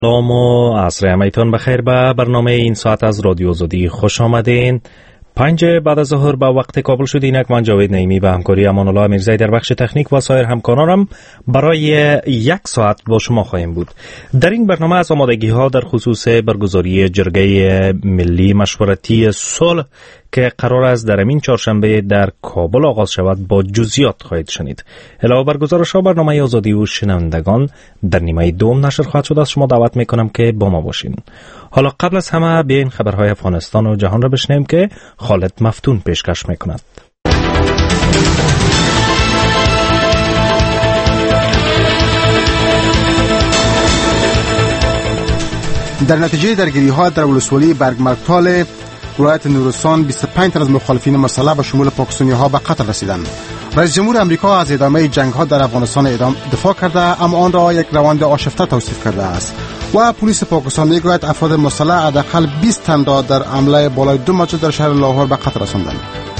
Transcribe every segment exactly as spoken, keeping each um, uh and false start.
سلام و عصر همایتان بخیر. به برنامه این ساعت از رادیو آزادی خوش آمدین. پنج بعد از ظهر به وقت کابل شد. اینک من جاوید نعیمی به همکاری امان الله میرزایی در بخش تکنیک و سایر همکارانم برای یک ساعت با شما خواهیم بود. در این برنامه از آمادگی ها در خصوص برگزاری جرگه ملی مشورتی صلح که قرار است در همین چهارشنبه در کابل آغاز شود با جزئیات خواهید شنید. علاوه بر گزارش ها برنامه آزادی و شنوندگان در نیمه دوم نشر خواهد شد. از شما دعوت میکنم که با ما باشین. حالا قبل از همه بیاین خبرهای افغانستان و جهان را بشنویم که خالد مفتون پیشکش میکند. در نتیجه درگیری ها در ولسوالی برگمرتال ولایت نورستان بیست و پنج تن از مخالفین مسلح به شمول پاکستانی ها به قتل رسیدند. رئیس جمهور امریکا از ادامه جنگ ها در افغانستان ادام دفاع کرده، اما آن را یک روند آشفته توصیف کرده است. و پلیس پاکستان میگوید افراد مسلح حداقل بیست تن را در حمله بالای دو مسجد در شهر لاهور به قتل رساندند.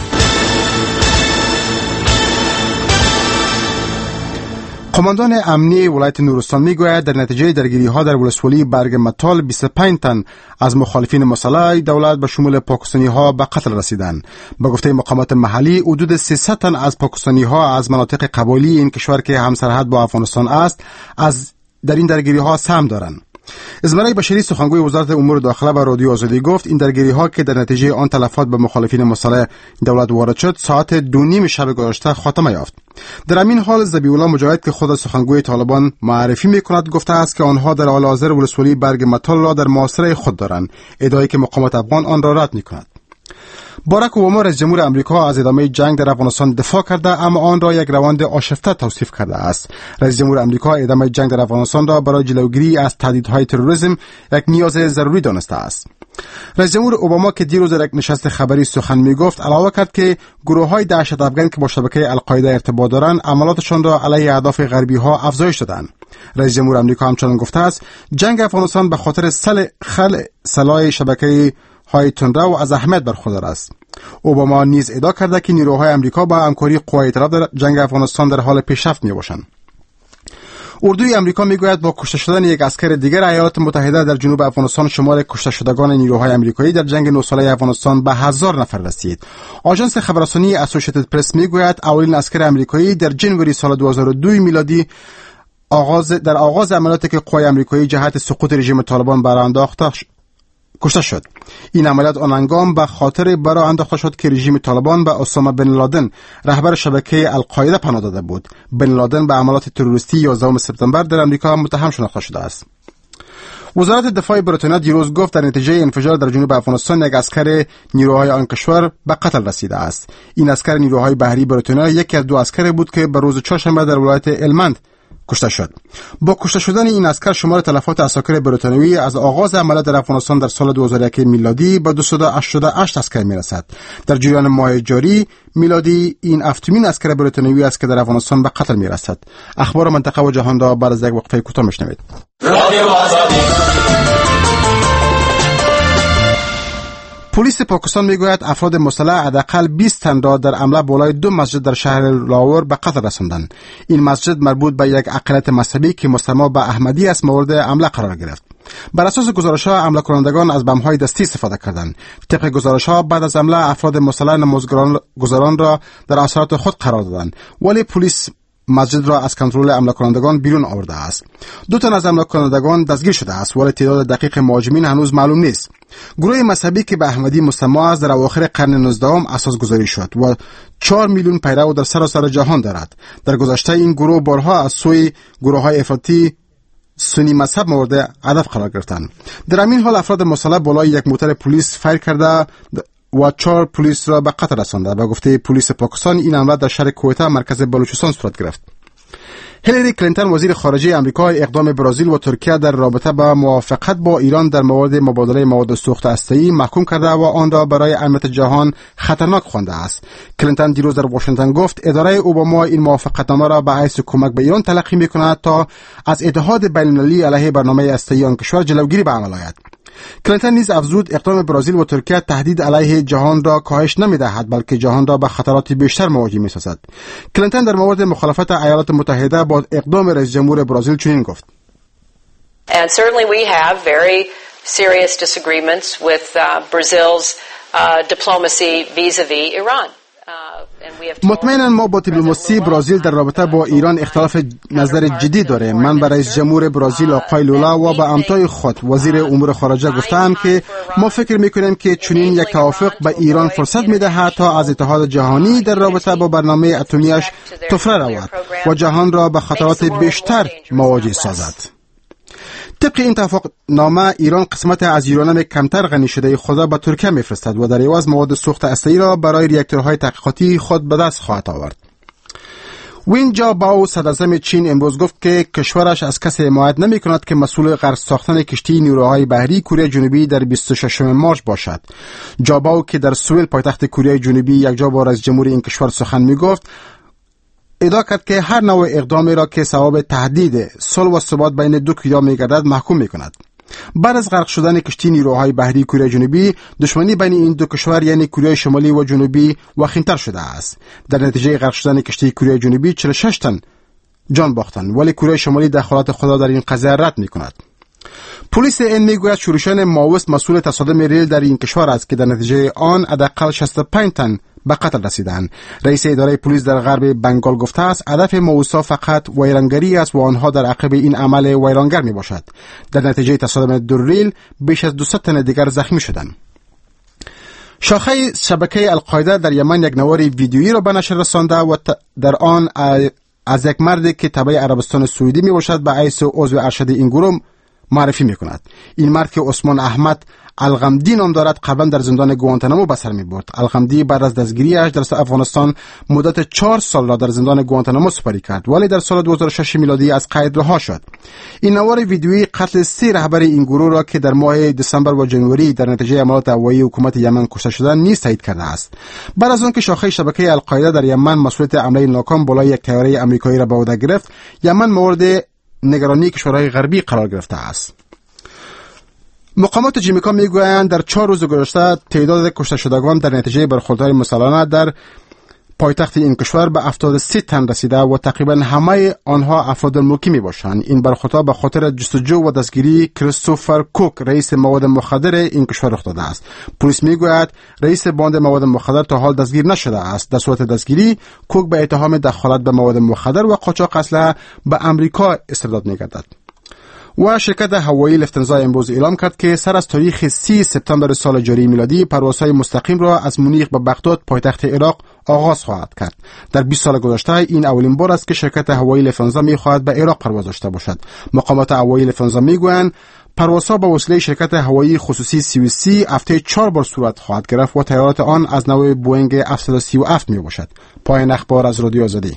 قماندان امنی ولایت نورستان میگوید در نتیجه درگیری ها در ولسوالی برگ متال بیست و پنج تن از مخالفین مسلح دولت به شمول پاکستانی ها به قتل رسیدند. به گفته مقامات محلی حدود سیصد تن از پاکستانی ها از مناطق قبایلی این کشور که همسرحد با افغانستان است از در این درگیری ها سهم دارند. ازمرای بشری سخنگوی وزارت امور داخله به رادیو آزادی گفت این درگیری ها که در نتیجه آن تلفات به مخالفین مسلح دولت وارد شد ساعت دو نیم شب گذشته خاتمه یافت. در همین حال ذبیح الله مجاهد که خود سخنگوی طالبان معرفی میکند گفته است که آنها در حال حاضر ولسوالی برگ متال را در محاصره خود دارند، ادعایی که مقامات افغان آن را رد میکند. باراک اوباما رئیس جمهور امریکا از ادامه جنگ در افغانستان دفاع کرده، اما آن را یک روند آشفته توصیف کرده است. رئیس جمهور امریکا ادامه جنگ در افغانستان را برای جلوگیری از تهدیدهای تروریسم یک نیاز ضروری دانسته است. رئیس جمهور اوباما که دیروز در یک نشست خبری سخن میگفت علاوه کرد که گروه‌های دهشت افغان که با شبکه القاعده ارتباط دارند عملاتشان را علیه اهداف غربی ها افزایش دادند. رئیس جمهور امریکا همچنین گفته است جنگ افغانستان به خاطر سل خل سلاح شبکه های تندرو از اهمیت برخوردار است. اوباما نیز ادعا کرده که نیروهای امریکا با همکاری قوای طرف در جنگ افغانستان در حال پیشرفت میباشند. اردوی امریکا میگوید با کشته شدن یک عسکر دیگر ایالات متحده در جنوب افغانستان شمار کشته شدگان نیروهای امریکایی در جنگ نه ساله افغانستان به هزار نفر رسید. آژانس خبررسانی اسوسییتد پرس میگوید اولین عسکر امریکایی در ژانویه سال دو هزار و دو میلادی آغاز در آغاز عملیاتی که قوای امریکایی جهت سقوط رژیم طالبان برانداخته کشته شد. این عملیات آن هنگام به خاطر برای انداخته شد که رژیم طالبان به اسامه بن لادن رهبر شبکه القاعده پناه داده بود. بن لادن به عملیات تروریستی یازدهم سپتامبر در امریکا متهم شناخته شده است. وزارت دفاع بریتانیا دیروز گفت در نتیجه انفجار در جنوب افغانستان یک عسکر نیروهای آن کشور به قتل رسیده است. این عسکر نیروهای بحری بریتانیا یکی از دو عسکر بود که به روز چهارشنبه در ولایت هلمند کشته شد. با کشته شدن این عسکر شمار تلفات عساکر بریتانیایی از آغاز عملیات در افغانستان در سال دو هزار و یک میلادی به دویست و هشتاد و هشت عسکر میرسد. در جریان ماه جاری میلادی این هفتمین عسکر بریتانیایی است که در افغانستان به قتل میرسد. اخبار منطقه و جهان را بعد از یک وقفه کوتاه میشنوید. رادیو آزادی. پلیس پاکستان میگوید افراد مسلح حداقل بیست تن را در حمله بالای دو مسجد در شهر لاهور به قتل رساندند. این مسجد مربوط به یک اقلیت مذهبی که مسلمان به احمدی است مورد حمله قرار گرفت. بر اساس گزارش‌ها حمله کنندگان از بم‌های دستی استفاده کردند. طبق گزارش‌ها بعد از حمله افراد مسلح نمازگزاران را در اثرات خود قرار دادند، ولی پلیس مسجد را از کنترل حمله کنندگان بیرون آورده است. دو تن از حمله کنندگان دستگیر شده است، ولی تعداد دقیق مهاجمین هنوز معلوم نیست. گروه مذهبی که به احمدی مسمى است در اواخر قرن نوزدهم اساس گذاری شد و چهار میلیون پیرو در سراسر جهان دارد. در گذشته این گروه بارها از سوی گروه‌های افراطی سنی مذهب مورد هدف قرار گرفتند. در همین حال افراد مسلح بالای یک موتر پلیس فایر کرده و چهار پلیس را به قتل رسانده. به گفته پلیس پاکستان این حمله در شهر کویتا مرکز بلوچستان صورت گرفت. هیلاری کلینتون وزیر خارجه آمریکا اقدام برزیل و ترکیه در رابطه با موافقت با ایران در مورد مبادله مواد سوخت هسته‌ای محکوم کرده و آن را برای امنیت جهان خطرناک خوانده است. کلینتون دیروز در واشنگتن گفت اداره اوباما این موافقتنامه را به حیث کمک به ایران تلقی می‌کند تا از اتحاد بین‌المللی علیه برنامه هسته‌ای آن کشور جلوگیری به عمل آید. کلینتون نیز افزود اقدام برزیل و ترکیه تهدید علیه جهان را کاهش نمی‌دهد بلکه جهان را به خطرات بیشتر مواجه می‌سازد. کلینتون در مورد مخالفت ایالات متحده با اقدام رئیس جمهور برزیل چنین گفت: And certainly we have very serious disagreements with uh, Brazil's uh, diplomacy vis-a-vis Iran. مطمئنا ما با دیپلماسی برزیل در رابطه با ایران اختلاف نظر جدی داره. من با رئیس جمهور برزیل آقای لولا و با همتای خود وزیر امور خارجه گفتم که ما فکر میکنیم که چنین یک توافق به ایران فرصت میدهد تا از اتحاد جهانی در رابطه با برنامه اتمیش طفره رود و جهان را به خطرات بیشتر مواجه سازد. طبق این توافق نامه ایران قسمت از یورانیم کمتر غنی شده خود به ترکیه میفرستد و در عوض مواد سوخت هسته‌ای را برای ریاکتورهای تحقیقاتی خود به دست خواهد آورد. وین جاباو صدراعظم چین امروز گفت که کشورش از کسی حمایت نمی کند که مسئول غرق ساختن کشتی نیروهای بحری کره جنوبی در بیست و ششم مارس باشد. جاباو که در سوئل پایتخت کره جنوبی یکجا با رئیس جمهور این کشور سخن می گفت، ادعا کرد که هر نوع اقدامی را که سبب تهدید صلح و ثبات بین دو کشور می‌گردد محکوم می‌کند. بعد از غرق شدن کشتی نیروهای بحری کره جنوبی، دشمنی بین این دو کشور یعنی کره شمالی و جنوبی وخیم‌تر شده است. در نتیجه غرق شدن کشتی کره جنوبی چهل و شش تن جان باختند، ولی کره شمالی دخالت خود در این قضیه رد می‌کند. پلیس این میگوید شورشیان ماویست مسئول تصادم ریل در این کشور است که در نتیجه آن حداقل شصت و پنج تن به قتل رسیدند. رئیس اداره پلیس در غرب بنگال گفته است هدف ماویست‌ها فقط ویرانگری است و آنها در عقب این عمل ویرانگر می باشد. در نتیجه تصادم دو ریل بیش از دویست تن دیگر زخمی شدند. شاخه شبکه القاعده در یمن یک نوار ویدیویی را به نشر رسانده و در آن از یک مردی که تبع عربستان سعودی می باشد به حیث عضو ارشد این گروه معرفی می کند. این مرد که عثمان احمد الغمدی نام دارد قبلا در زندان گوانتانامو به سر می برد. الغمدی بعد از دستگیریش در افغانستان مدت چهار سال را در زندان گوانتانامو سپری کرد، ولی در سال دو هزار و شش میلادی از قید رها شد. این نوار ویدیویی قتل سه رهبر این گروه را که در ماه دسامبر و ژانویه در نتیجه حملات هوایی حکومت یمن کشته شدند نیز تایید کرده است. بعد از آن که شاخه شبکه القاعده در یمن مسئولیت حمله ناکام بالای یک طیاره آمریکایی را به عهده گرفت، یمن مورد نگرانی کشورهای غربی قرار گرفته است. مقامات جمیکا میگویند در چهار روز گذشته تعداد کشته شدگان در نتیجه برخوردهای مسلحانه در پایتخت این کشور به هفتاد و سه تن رسیده و تقریبا همه آنها افراد ملکی می باشند. این برخوردها به خاطر جستجو و دستگیری کریستوفر کوک رئیس مواد مخدر این کشور رخ داده است. پلیس میگوید رئیس باند مواد مخدر تا حال دستگیر نشده است. در صورت دستگیری کوک به اتهام دخالت به مواد مخدر و قاچاق اسلحه به امریکا استرداد می‌گردد. و شرکت هوایی لفتنزا امروز اعلام کرد که سر از تاریخ سی سپتامبر سال جاری میلادی پروازهای مستقیم را از مونیخ به بغداد پایتخت عراق آغاز خواهد کرد. در بیست سال گذشته این اولین بار است که شرکت هوایی لفتنزا می‌خواهد به عراق پرواز داشته باشد. مقامات هوایی لفتنزا میگویند پروازها با وسیله شرکت هوایی خصوصی سی و سی هفته چهار بار صورت خواهد گرفت و طیارات آن از نوع بوئینگ هفتصد و سی و هفت میباشد. پایان اخبار از رادیو آزادی.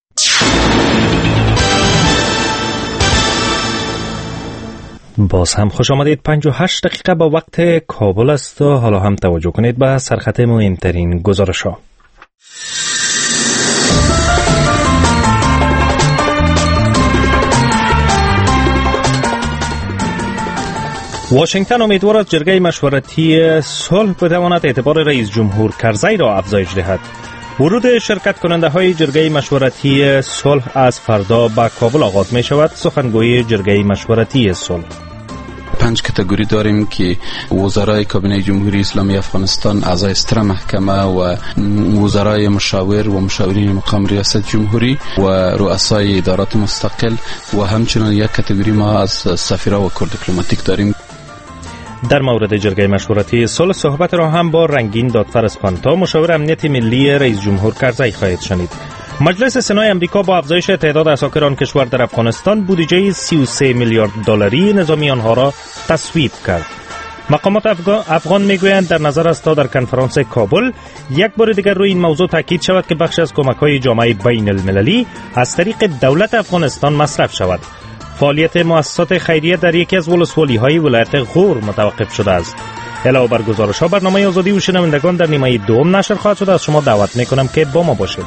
باز هم خوش آمدید. پنج و هشت دقیقه با وقت کابل است و حالا هم توجه کنید به سرخط مهمترین گزارش‌ها. واشنگتن امیدوار است جرگه مشورتی صلح بتواند اعتبار رئیس جمهور کرزی را افزایش دهد. ورود شرکت کننده های جرگه مشورتی صلح از فردا به کابل آغاز می شود. سخنگوی جرگه مشورتی صلح: پنج کاتگوری داریم که وزرای کابینه جمهوری اسلامی افغانستان، اعضای ستره محکمه و وزرای مشاور و مشاورین مقام ریاست جمهوری و رؤسای ادارات مستقل و همچنین یک کاتگوری ما از سفیرا و کور دیپلماتیک داریم. در مورد جرگه مشورتی صلح صحبت را هم با رنگین دادفر اسپانتا، مشاور امنیت ملی رئیس جمهور کرزی خواهید شنید. مجلس سنای امریکا با افزایش تعداد اساکر آن کشور در افغانستان بودجه سی و سه میلیارد دلاری نظامی آنها را تصویب کرد. مقامات افغان میگویند در نظر است تا در کنفرانس کابل یک بار دیگر روی این موضوع تاکید شود که بخش از کمک‌های جامعه بین المللی از طریق دولت افغانستان مصرف شود. فعالیت مؤسسات خیریه در یکی از ولسوالی‌های ولایت غور متوقف شده است. علاوه بر گزارش‌ها، برنامه آزادی و شنوندگان در نیمه دوم نشر خواهد شد. از شما دعوت می‌کنم که با ما باشید.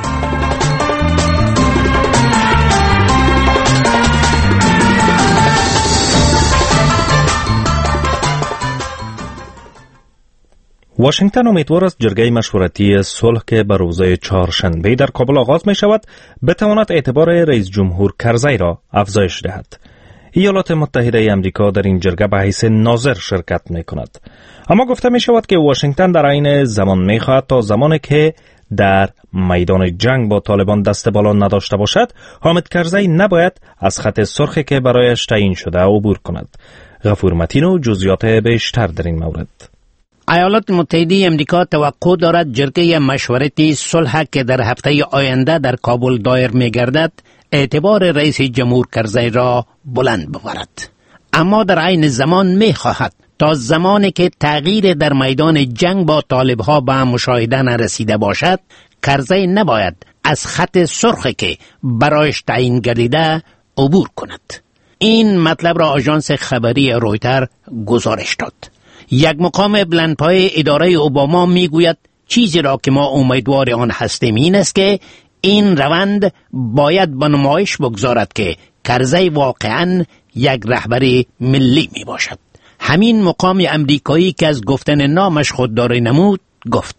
واشنگتن امیدوار است جرگه مشورتی صلح که به روز چهارشنبه در کابل آغاز می شود بتواند اعتبار رئیس جمهور کرزی را افزایش دهد. ایالات متحده امریکا در این جرگه به حیث ناظر شرکت می کند. اما گفته می شود که واشنگتن در این زمان می خواهد تا زمانی که در میدان جنگ با طالبان دست بالا نداشته باشد، حامد کرزی نباید از خط سرخی که برایش تعیین شده عبور کند. غفور متین و جزئیات بیشتر در این مورد. ایالات متحده امریکا توقع دارد جرگه مشورتی صلح که در هفته آینده در کابل دایر می گردد اعتبار رئیس جمهور کرزی را بلند ببرد. اما در عین زمان می خواهد تا زمانی که تغییر در میدان جنگ با طالبها به مشاهده نرسیده باشد، کرزی نباید از خط سرخی که برایش تعیین گردیده عبور کند. این مطلب را آژانس خبری رویتر گزارش داد. یک مقام بلندپای اداره اوباما میگوید چیزی را که ما امیدوار آن هستیم این است که این روند باید به نمایش بگذارد که کرزی واقعاً یک رهبر ملی می باشد. همین مقام امریکایی که از گفتن نامش خودداری نمود گفت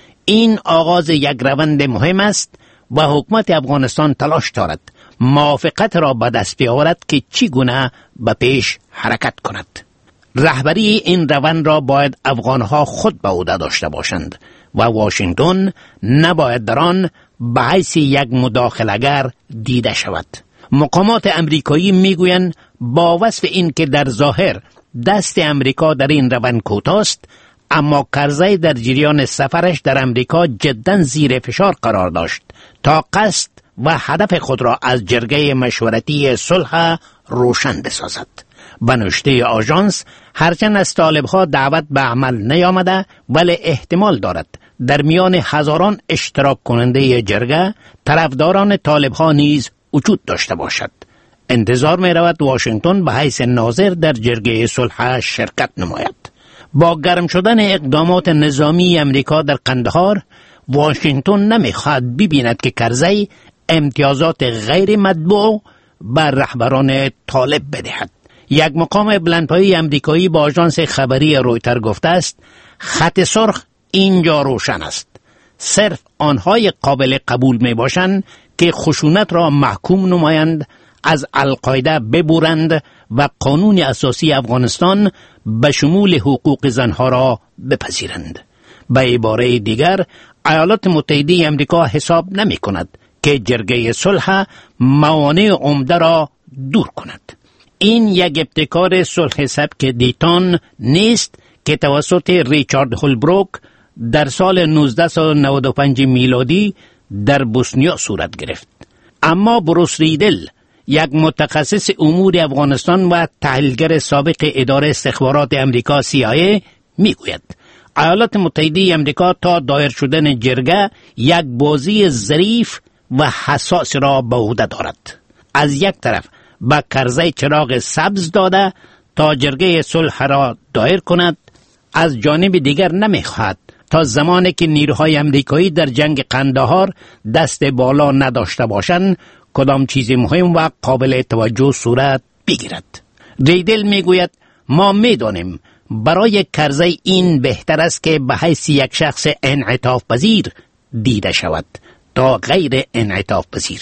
این آغاز یک روند مهم است و حکومت افغانستان تلاش دارد موافقت را به دست بیاورد که چگونه به پیش حرکت کند. رهبری این روند را باید افغانها خود به عهده داشته باشند و واشنگتن نباید در آن به حیث یک مداخله‌گر دیده شود. مقامات امریکایی میگویند با وصف این که در ظاهر دست امریکا در این روند کوتاه است، اما کرزی در جریان سفرش در امریکا جداً زیر فشار قرار داشت تا قصد و هدف خود را از جرگه مشورتی صلح روشن بسازد. به نشته آژانس هرچند از طالبها دعوت به عمل نیامده، ولی احتمال دارد در میان هزاران اشتراک کننده جرگه طرفداران طالبها نیز وجود داشته باشد. انتظار می رود واشنگتن به حیث ناظر در جرگه صلح شرکت نماید. با گرم شدن اقدامات نظامی امریکا در قندهار، واشنگتن نمیخواهد ببیند که کرزی امتیازات غیر مطبوع بر رهبران طالب بدهد. یک مقام بلندپایه امریکایی با آژانس خبری رویتر گفته است خط سرخ اینجا روشن است. صرف آنهای قابل قبول می باشند که خشونت را محکوم نمایند، از القاعده ببرند و قانون اساسی افغانستان به شمول حقوق زنها را بپذیرند. به عباره دیگر، ایالات متحده امریکا حساب نمی کند که جرگه صلح موانع عمده را دور کند. این یک ابتکار صلح سبک دیتون نیست که توسط ریچارد هولبروک در سال نوزده نود و پنج میلادی در بوسنیا صورت گرفت. اما بروس ریدل، یک متخصص امور افغانستان و تحلیلگر سابق اداره استخبارات امریکا سی آی ای میگوید ایالات متحده امریکا تا دایر شدن جرگه یک بازی ظریف و حساس را به عهده دارد. از یک طرف به کرزی چراغ سبز داده تا جرگه صلح را دایر کند، از جانب دیگر نمیخواهد تا زمانی که نیروهای امریکایی در جنگ قندهار دست بالا نداشته باشند کدام چیز مهم و قابل توجه صورت بگیرد. ریدل میگوید ما میدانیم برای کرزی این بهتر است که به حیث یک شخص انعطاف پذیر دیده شود تا غیر انعطاف پذیر.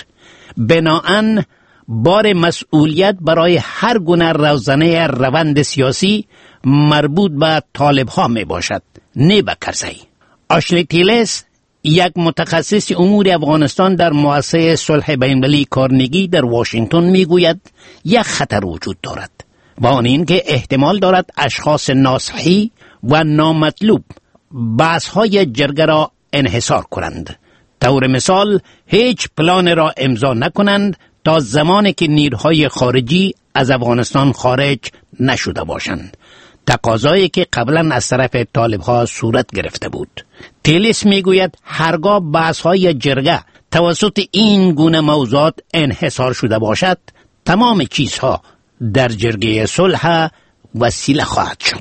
بناهن بار مسئولیت برای هر گونه روزنه روند سیاسی مربوط به طالب ها می باشد، نه به کرزی. آشلی تیلس، یک متخصص امور افغانستان در مؤسسه صلح بین‌المللی کارنگی در واشنگتن میگوید یک خطر وجود دارد و آن این که احتمال دارد اشخاص ناصحی و نامطلوب بحث‌های جرگه را انحصار کنند. طور مثال هیچ پلان را امضا نکنند تا زمانی که نیروهای خارجی از افغانستان خارج نشده باشند، تقاضایی که قبلا از طرف طالبها صورت گرفته بود. تیلیس میگوید هرگاه بحث‌های جرگه توسط این گونه موضوعات انحصار شده باشد، تمام چیزها در جرگه صلح وسیله خواهد شد.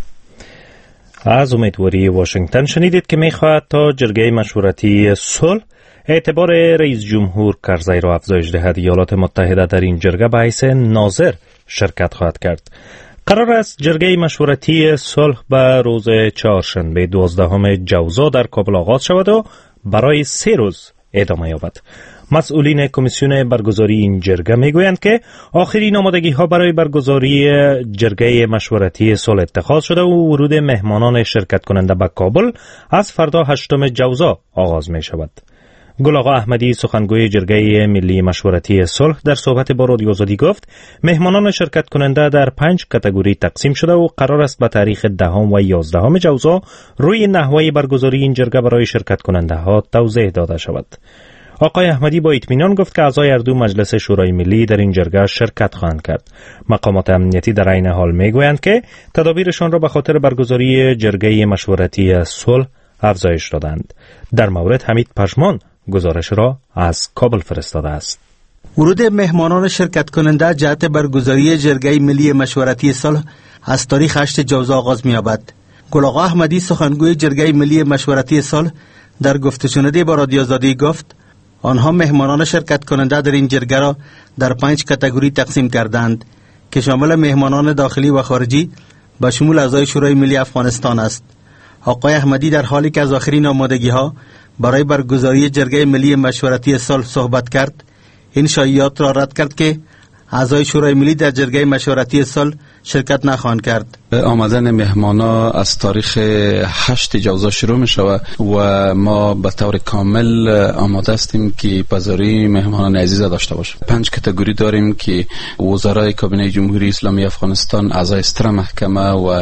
از امیدواری واشنگتن شنیدید که میخواهد تا جرگه مشورتی صلح اعتبار رئیس جمهور کرزی را افزایش دهد. ایالات متحده در این جرگه به حیث ناظر شرکت خواهد کرد. قرار است جرگه مشورتی صلح به روز چهارشنبه دوازدهم جوزا در کابل آغاز شود و برای سه روز ادامه یابد. مسئولین کمیسیون برگزاری این جرگه میگویند که آخرین آمادگی ها برای برگزاری جرگه مشورتی صلح اتخاذ شده و ورود مهمانان شرکت کننده به کابل از فردا هشتم جوزا آغاز می شود. گل آقا احمدی سخنگوی جرگه ملی مشورتی صلح در صحبت با رادیو آزادی گفت مهمانان شرکت کننده در پنج کاتگوری تقسیم شده و قرار است به تاریخ دهم و یازدهم جوزا روی نحوه برگزاری این جرگه برای شرکت کننده ها توضیح داده شود. آقای احمدی با اطمینان گفت که اعضای هر دو مجلس شورای ملی در این جرگه شرکت خواهند کرد. مقامات امنیتی در عین حال میگویند که تدابیرشان را به خاطر برگزاری جرگه مشورتی صلح افزایش دادند. در مورد حمید پشمان گزارش را از کابل فرستاده است. ورود مهمانان شرکت کننده جهت برگزاری جرگه ملی مشورتی صلح از تاریخ هشت جوزا آغاز می‌یابد. گل آقا احمدی سخنگوی جرگه ملی مشورتی صلح در گفتگوشنودی با رادیو آزادی گفت آنها مهمانان شرکت کننده در این جرگه را در پنج کاتگوری تقسیم کردند که شامل مهمانان داخلی و خارجی به شمول اعضای شورای ملی افغانستان است. آقای احمدی در حالی که از آخرین آمادگی‌ها برای برگزاری جرگه ملی مشورتی صلح صحبت کرد، این شایعات را رد کرد که اعضای شورای ملی در جرگه مشورتی صلح شرکت نخواهند کرد. آمدن مهمانا از تاریخ هشت جوزا شروع می شود و ما به طور کامل آماده هستیم که پذیرایی مهمانان عزیز داشته باشیم. پنج کاتگوری داریم که وزرای کابینه جمهوری اسلامی افغانستان، اعضای ستر محکمه و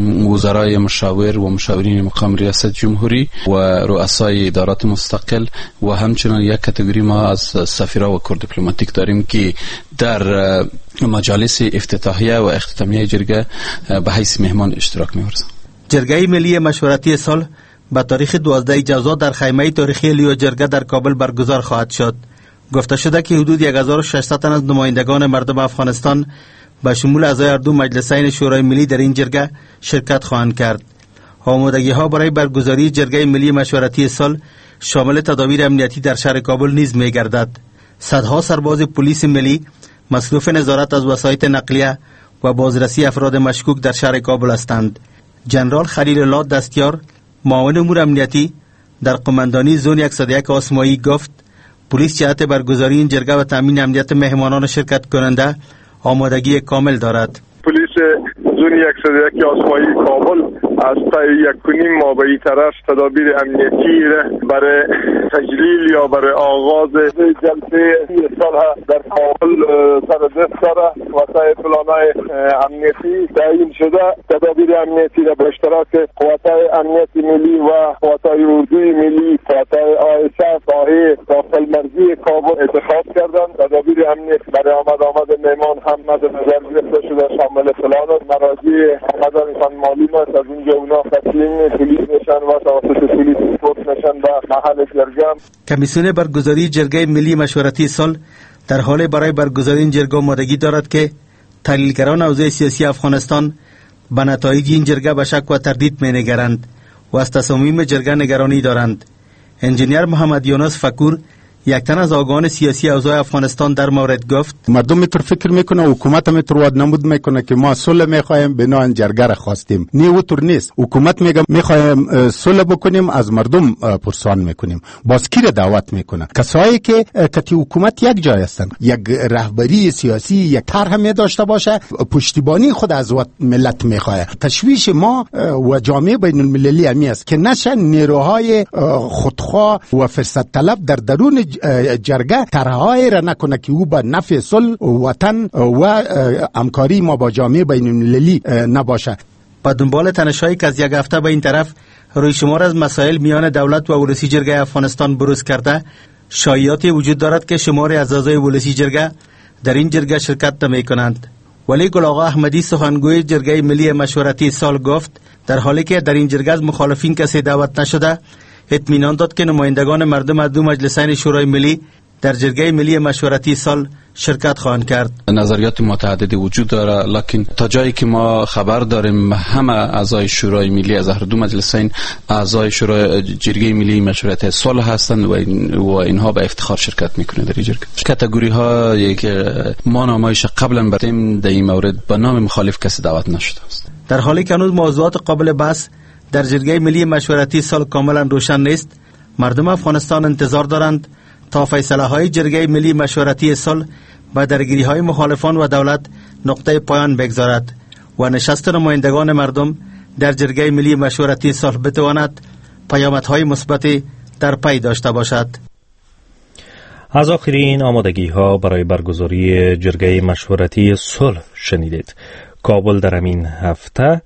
وزرای مشاور و مشاورین مقام ریاست جمهوری و رؤسای ادارات مستقل و همچنین یک کاتگوری ما از سفیرا و کور دیپلماتیک داریم که در مجالس افتتاحیه و اختتامیه جرگه به حیث مهمان اشتراک می‌ورزند. جرگه ملی مشورتی صلح به تاریخ دوازده جوزا در خیمه تاریخی لیو جرگه در کابل برگزار خواهد شد. گفته شده که حدود هزار و ششصد تن از نمایندگان مردم افغانستان به شمول اعضای هر دو مجلسین شورای ملی در این جرگه شرکت خواهند کرد. آمادگی ها برای برگزاری جرگه ملی مشورتی صلح شامل تدابیر امنیتی در شهر کابل نیز می‌گردد. صدها سرباز پلیس ملی مصروف نظارت از وسایط نقلیه و بازرسی افراد مشکوک در شهر کابل هستند. جنرال خلیل الله دستیار معاون امور امنیتی در قماندانی زون صد و یک آسمایی گفت پلیس جهت برگزاری این جرگه و تامین امنیت مهمانان شرکت کننده آمادگی کامل دارد. پلیس زون صد و یک آسمایی کابل از تا یک کنیم مابعی طرف تدابیر امنیتی برای تجلیل یا برای آغاز جلسه صلح در کابل سر دست داره و تا پلانای امنیتی تعیین شده. تدابیر امنیتی را به اشتراک قواتای امنیتی ملی و قواتای اردوی ملی، قواتای آیسف، ساحه داخل مرزی کابل اتخاذ کردند. تدابیر امنیتی برای آمد آمد مهمان هم مد نظر گرفته شده، شامل پلان مراجع آمدن معلومات از اینجا اونا تسلیم پلیس نشن و توسط پلیس سپورت نشن به محل جرگه. کمیسیون برگزاری جرگه ملی مشورتی صلح در حال برای برگزاری این جرگه آمادگی دارد که تحلیلگران اوضاع سیاسی افغانستان به نتایج این جرگه به شک و تردید می‌نگرند و از تصامیم جرگه نگرانی دارند. انجینیر محمد یونس فکور یک تن از آگاهان سیاسی اوضاع افغانستان در مورد گفت مردم میتر فکر میکنه، حکومت میتر واد نمود میکنه که ما صلح میخوایم بنا جرگه را خواستیم. نه اوتر نیست. حکومت میگه میخوایم صلح بکنیم، از مردم پرسان میکنیم. باز کی را دعوت میکنه؟ کسایی که کتی حکومت یک جای هستند، یک رهبری سیاسی یک طرح می داشته باشه، پشتیبانی خود از ملت میخواد. تشویش ما و جامعه بین المللی همی است که نشن نیروهای خودخواه و فرصت طلب در درون جرگه طرحهای را نکنه که او به نفع صلح وطن و همکاری ما با جامعه بین المللی نباشه. با دنبال تنش‌هایی که از یک هفته به این طرف روی شمار از مسائل میان دولت و ولسی جرگه افغانستان بروز کرده، شایعاتی وجود دارد که شمار از اعضای ولسی جرگه در این جرگه شرکت نمی‌کنند. ولی گل آقا احمدی سخنگوی جرگه ملی مشورتی صلح گفت در حالی که در این جرگه از مخالفین کسی دعوت نشده، اطمینان داد که نمایندگان مردم از دو مجلسین شورای ملی در جرگه ملی مشورتی صلح شرکت خواهند کرد. نظریات متعددی وجود داره، لکن تا جایی که ما خبر داریم همه اعضای شورای ملی از هر دو مجلسین اعضای شورای جرگه ملی مشورتی صلح هستند و, این و اینها به افتخار شرکت میکنه در این جرگه. کاتگوری ها که ما نامایش قبلا بردیم در این مورد به نام مخالف کسی دعوت نشده است. در حالی که هنوز موضوعات قابل بحث در جرگه ملی مشورتی صلح کاملا روشن نیست، مردم افغانستان انتظار دارند تا فیصله های جرگه ملی مشورتی صلح به درگیری های مخالفان و دولت نقطه پایان بگذارد و نشست نمایندگان مردم در جرگه ملی مشورتی صلح بتواند پیامدهای مثبتی در پی داشته باشد. از آخرین آمادگی ها برای برگزاری جرگه مشورتی صلح شنیدید. کابل در این هفته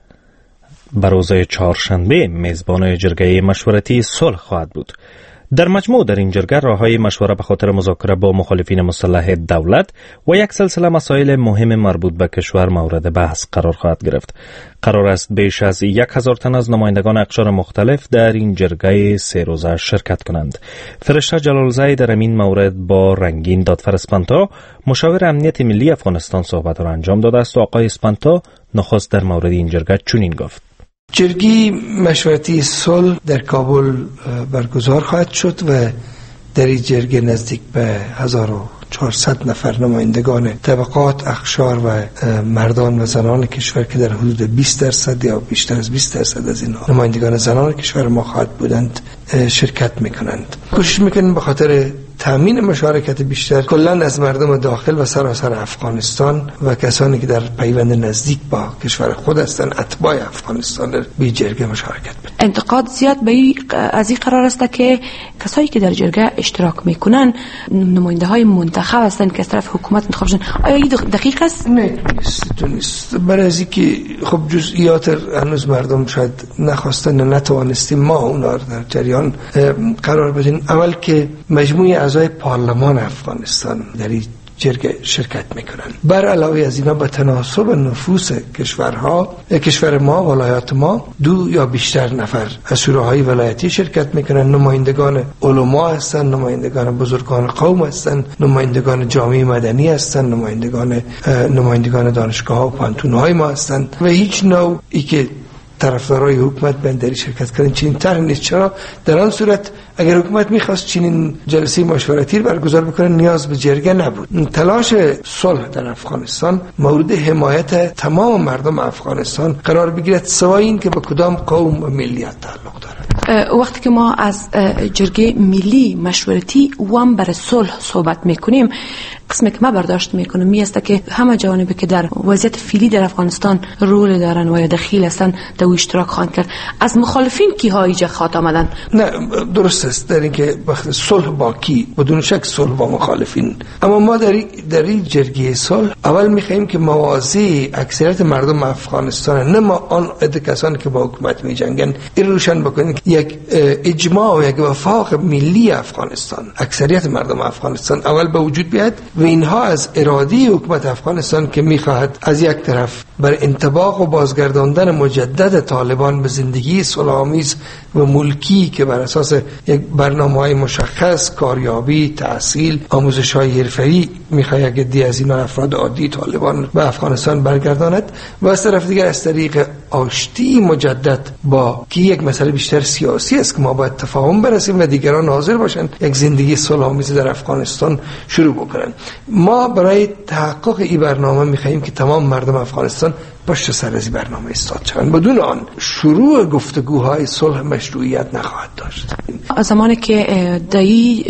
بر روز چهارشنبه میزبان جرگه مشورتی صلح خواهد بود. در مجموع در این جرگه راههای مشوره به خاطر مذاکره با مخالفین مسلح دولت و یک سلسله مسائل مهم مربوط به کشور مورد بحث قرار خواهد گرفت. قرار است بیش از یک هزار تن از نمایندگان اقشار مختلف در این جرگه سه روزه شرکت کنند. فرشته جلالزی در این مورد با رنگین دادفر اسپانتا مشاور امنیت ملی افغانستان صحبت را انجام داده است و آقای اسپانتا نخست در مورد این جرگه چنین گفت: جرگه مشورتی صلح در کابل برگزار خواهد شد و در این جرگه نزدیک به هزار و چهارصد نفر نمایندگان طبقات، اقشار و مردان و زنان کشور که در حدود بیست درصد یا بیشتر از بیست درصد از این نمایندگان زنان کشور ما خواهد بودند شرکت میکنند. کوشش میکنیم به خاطر تامین مشارکت بیشتر کلا از مردم داخل و سراسر افغانستان و کسانی که در پیوند نزدیک با کشور خود هستند اتباع افغانستان به جرگه مشارکت بدن. انتقاد زیاد به از این قرار است که کسایی که در جرگه اشتراک میکنن نماینده های منتخب هستند که از طرف حکومت انتخاب شدن. آیا این دقیق است؟ نه نیست نیست. برای از اینکه خب جزئیات هنوز مردم شاید نخواستن و نتوانستیم ما اونا در جریان قرار بدیم. اول که مجموعه اعضای پارلمان افغانستان در این جرگه شرکت میکنن. بر علاوه از اینا به تناسب نفوس کشورها کشور ما ولایات ما دو یا بیشتر نفر از شوراهای ولایتی شرکت میکنن. نمایندگان علما هستن، نمایندگان بزرگان قوم هستن، نمایندگان جامعه مدنی هستن، نمایندگان نمایندگان دانشگاه و پانتونهای ما هستن و هیچ نوعی که طرفدارای حکومت بندری شرکت کردن چنین طرح نیست. چرا؟ در آن صورت اگر حکومت میخواست چنین جلسه مشورتی برگزار بکنه نیاز به جرگه نبود. تلاش صلح در افغانستان مورد حمایت تمام مردم افغانستان قرار بگیرد سوای این که به کدام قوم و ملیت تعلق دارد. وقتی که ما از جرگه ملی مشورتی و هم برای صلح صحبت میکنیم، قسمی که ما برداشت میکنم می است که همه جوانبی که در وضعیت فعلی در افغانستان رول دارن و یا دخیل هستن در اشتراک خواهند کرد. از مخالفین کی ها ایجا خواهد آمدن؟ نه درست است در اینکه وقت صلح با کی بدون شک صلح با مخالفین، اما ما در در این جرگه صلح اول میخواهیم که موازی اکثریت مردم افغانستان نه ما آن عده کسانی که با حکومت میجنگن این روشن بکنیم که یک اجماع و یک وفاق ملی افغانستان اکثریت مردم افغانستان اول به وجود بیاد و اینها از اراده حکومت افغانستان که میخواهد از یک طرف بر انطباق و بازگرداندن مجدد طالبان به زندگی صلح‌آمیز و ملکی که بر اساس یک برنامه‌های مشخص کاریابی، تحصیل، آموزش‌های حرفه‌ای میخواهد یک عده از این افراد عادی طالبان به افغانستان برگرداند و از طرف دیگر از طریق آشتی مجدد با که یک مسئله بیشتر سیاسی است که ما باید تفاهم برسیم و دیگران حاضر باشند یک زندگی صلح‌آمیز در افغانستان شروع بکنند. ما برای تحقق این برنامه می‌خواهیم که تمام مردم افغانستان پشت سر از این برنامه ایستاد شوند. بدون آن شروع گفتگوهای صلح مشروعیت نخواهد داشت. زمانی که دایی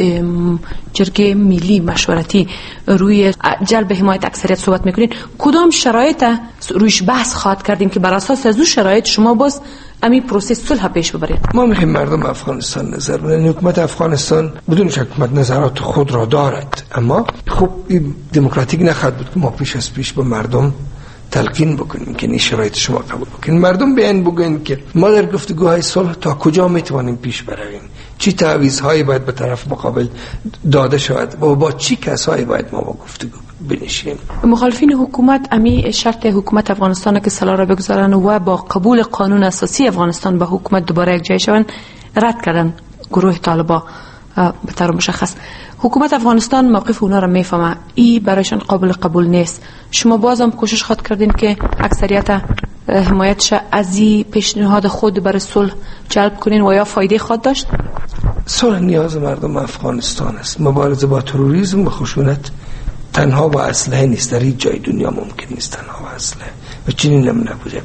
جرگه ملی مشورتی روی جلب حمایت اکثریت صحبت میکنین، کدام شرایط رویش بحث خواهد کردیم که بر اساس از اون شرایط شما باز امی پروسه صلح پیش ببرید؟ ما میخوایم مردم افغانستان نظر بدن. حکومت افغانستان بدون شک حکومت نظرات خود را دارد، اما خب دموکراتیک نخواهد بود که ما پیش از پیش به مردم تلقین بکنیم که این شرایط شما قبول بکنیم. مردم بیان بگوین که ما در گفتگوهای صلح تا کجا میتوانیم پیش برویم، چی تعویض‌هایی باید به طرف مقابل داده شود و با چی کسایی باید ما با گفتگو بنشینیم. مخالفین حکومت امی شرط حکومت افغانستان که سلا را بگذارن و با قبول قانون اساسی افغانستان به حکومت دوباره یک جای شوند رد کردن. گروه طالبا به طور مشخص حکومت افغانستان موقف اونا را میفهمه، ای برایشان قابل قبول نیست. شما بازم کوشش خواهد کردین که اکثریت حمایتش از این پیشنهاد خود برای صلح جلب کنین و یا فایده خود داشت؟ صلح نیاز مردم افغانستان است. مبارزه با تروریسم و خشونت تنها با اسلحه نیست، در هیچ جای دنیا ممکن نیست تنها با اسلحه و چنین هم نبوده.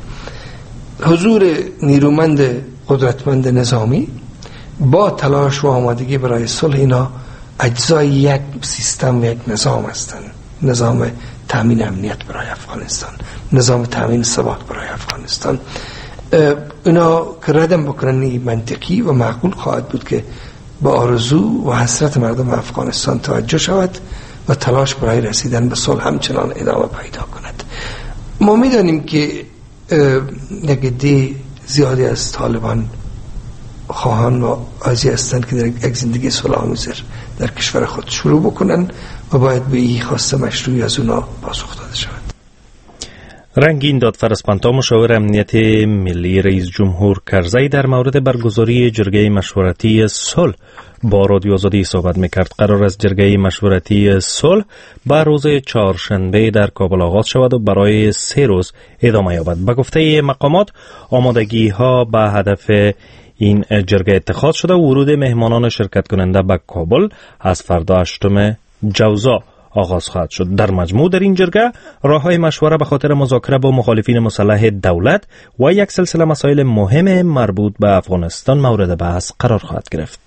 حضور نیرومند قدرتمند نظامی با تلاش و آمادگی برای صلح اینا اجزای یک سیستم و یک نظام هستند. نظام تامین امنیت برای افغانستان، نظام تامین ثبات برای افغانستان. اینا که ردم بکنن منطقی و معقول خواهد بود که با آرزو و حسرت مردم افغانستان توجه شود و تلاش برای رسیدن به صلح همچنان ادامه پیدا کند. ما میدانیم که یک عده زیادی از طالبان خواهان و عاجز هستند که در یک زندگی صلح‌آمیز در کشور خود شروع بکنن و باید به این خواسته مشروعی از اونا پاسخ داده شود. رنگین دادفرسپانتا مشاور امنیت ملی رئیس جمهور کرزی در مورد برگزاری جرگه مشورتی صلح با رادیو آزادی صحبت میکرد. قرار است جرگه مشورتی صلح به روز چهارشنبه در کابل آغاز شود و برای سه روز ادامه یابد. به گفته مقامات آمادگی ها به هدف این جرگه اتخاذ شده و ورود مهمانان شرکت کننده به کابل از فردا هشتم جوزا آغاز خواهد شد. در مجموع در این جرگه راههای مشوره به خاطر مذاکره با مخالفین مسلح دولت و یک سلسله مسائل مهم مربوط به افغانستان مورد بحث قرار خواهد گرفت.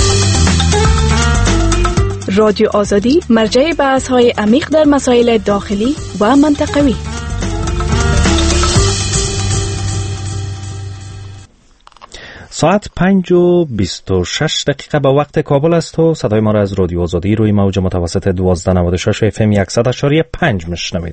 رادیو آزادی مرجع بحث‌های عمیق در مسائل داخلی و منطقوی. ساعت پنج و بیست و شش دقیقه به وقت کابل است و صدای ما را از رادیو آزادی روی موج متوسط دوازده نود و شش اف ام صد و پنج میشنوید.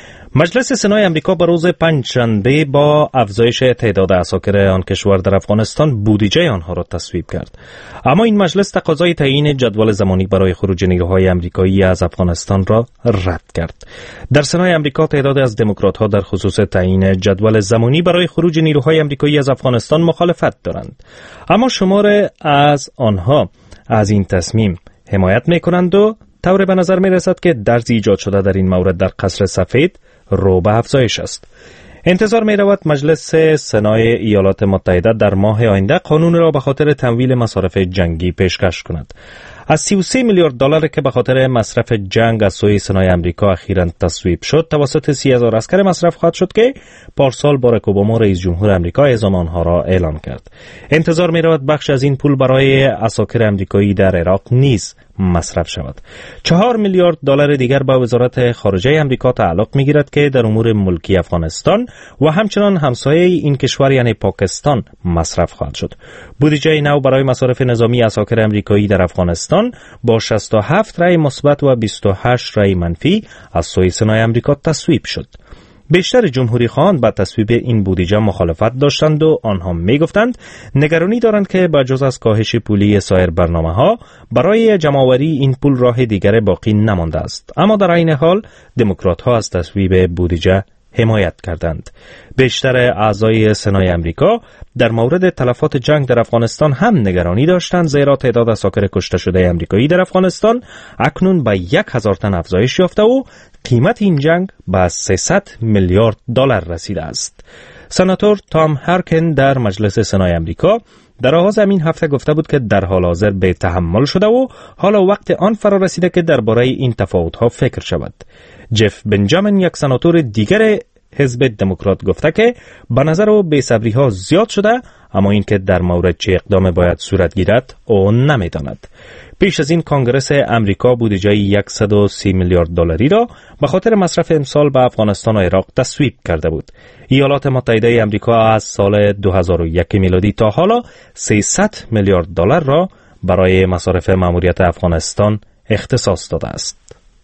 مجلس سنای امریکا به روز پنجشنبه با افزایش تعداد عساکر آن کشور در افغانستان بودجه آنها را تصویب کرد. اما این مجلس تقاضای تعیین جدول زمانی برای خروج نیروهای امریکایی از افغانستان را رد کرد. در سنای امریکا تعداد از دموکرات‌ها در خصوص تعیین جدول زمانی برای خروج نیروهای امریکایی از افغانستان مخالفت دارند. اما شمار از آنها از این تصمیم حمایت می‌کنند و طور به نظر می‌رسد که درزی ایجاد شده در این مورد در قصر سفید رو به افزایش است. انتظار می رود مجلس سنای ایالات متحده در ماه آینده قانون را به خاطر تمویل مصارف جنگی پیشکش کند. از سی و سه میلیارد دلار که به خاطر مصرف جنگ از سوی سنای امریکا اخیراً تصویب شد توسط سی هزار عسکر مصرف خواهد شد که پارسال باراک اوباما رئیس جمهور امریکا اعزام آنها را اعلان کرد. انتظار می رود بخش از این پول برای عساکر امریکایی در عراق نیز مصرف شود. چهار میلیارد دلار دیگر به وزارت خارجه امریکا تعلق می‌گیرد که در امور ملکی افغانستان و همچنان همسایه این کشور یعنی پاکستان مصرف خواهد شد. بودجه نو برای مصارف نظامی عساکر امریکایی در افغانستان با شصت و هفت رأی مثبت و بیست و هشت رأی منفی از سوی سنای امریکا تصویب شد. بیشتر جمهوری خواهان با تصویب این بودجه مخالفت داشتند و آنها می گفتند نگرانی دارند که با جز از کاهش پولی سایر برنامه ها برای جمع‌آوری این پول راه دیگر باقی نمانده است. اما در این حال دموکرات ها از تصویب بودجه حمایت کردند. بیشتر اعضای سنای امریکا در مورد تلفات جنگ در افغانستان هم نگرانی داشتند، زیرا تعداد عساکر کشته شده امریکایی در افغانستان اکنون به یک هزار تن افزایش یافته و قیمت این جنگ به سیصد میلیارد دلار رسیده است. سناتور تام هارکن در مجلس سنای امریکا در آغاز همین هفته گفته بود که در حال حاضر به تحمل شده و حالا وقت آن فرا رسیده که درباره این تفاوت‌ها فکر شود. جف بنجامین یک سناتور دیگر حزب دموکرات گفته که به نظر او بی‌صبری‌ها زیاد شده، اما اینکه در مورد چه اقدام باید صورت گیرد او نمی‌داند. پیش از این کنگره امریکا بودجه صد و سی میلیارد دلاری را به خاطر مصرف امسال به افغانستان و عراق تصویب کرده بود. ایالات متحده امریکا از سال دو هزار و یک میلادی تا حالا سیصد میلیارد دلار را برای مصارف ماموریت افغانستان اختصاص داده است.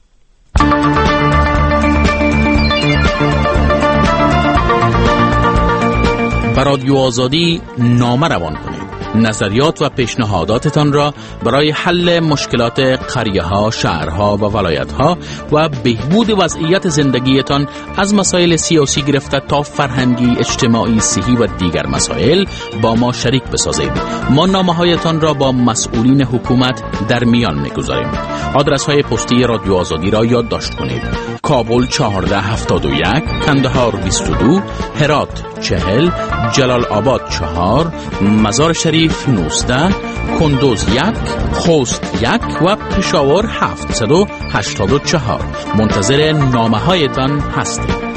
بر رادیو آزادی نامه روان کنید. نظریات و پیشنهاداتتان را برای حل مشکلات قریه‌ها، شهرها و ولایت‌ها و بهبود وضعیت زندگیتان از مسائل سیاسی گرفته تا فرهنگی، اجتماعی، صحی و دیگر مسائل با ما شریک بسازید. ما نامه‌هایتان را با مسئولین حکومت در میان می‌گذاریم. آدرس‌های پستی رادیو آزادی را یادداشت کنید. کابل چهارده هفتاد و یک، کندهار بیست و دو، هرات چهل، جلال آباد چهار، مزار شریف نوزده، کندوز یک، خوست یک و پشاور هفتصد و هشتاد و چهار. منتظر نامه هایتان هستیم.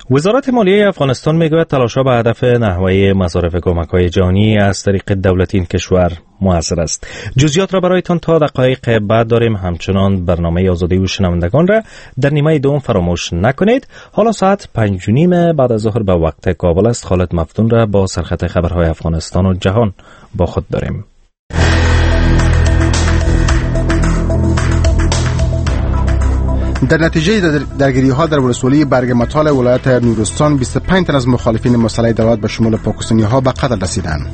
وزارت مالیه افغانستان میگوید تلاش‌ها به هدف نحوه مصارف کمک‌های جهانی از طریق دولت این کشور مؤثر است. جزئیات را برایتان تا دقایق بعد داریم. همچنان برنامه آزادی و شنوندگان را در نیمه دوم فراموش نکنید. حالا ساعت پنج و نیم بعد از ظهر به وقت کابل است. خالد مفتون را با سرخط خبرهای افغانستان و جهان با خود داریم. در نتیجه درگیری‌ها در ولسوالی برگ متال ولایت نورستان بیست و پنج تن از مخالفین مسلح دولت به شمول پاکستانی‌ها به قتل رسیدند.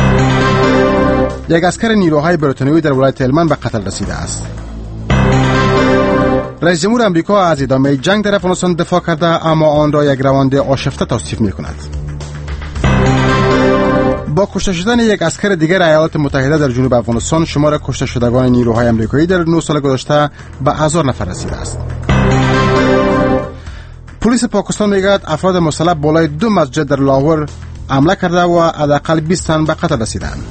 یک عسکر نیروهای بریتانیایی در ولایت هلمند به قتل رسیده است. رئیس جمهور امریکا از ادامه جنگ در افغانستان دفاع کرده، اما آن را یک روند آشفته توصیف می‌کند. با کشته شدن یک عسکر دیگر ایالات متحده در جنوب افغانستان، شمار کشته شدگان نیروهای آمریکایی در نه سال گذشته به هزار نفر رسیده است. پلیس پاکستان میگوید افراد مسلح بالای دو مسجد در لاهور حمله کرده و حداقل بیست تن به قتل رسیدند.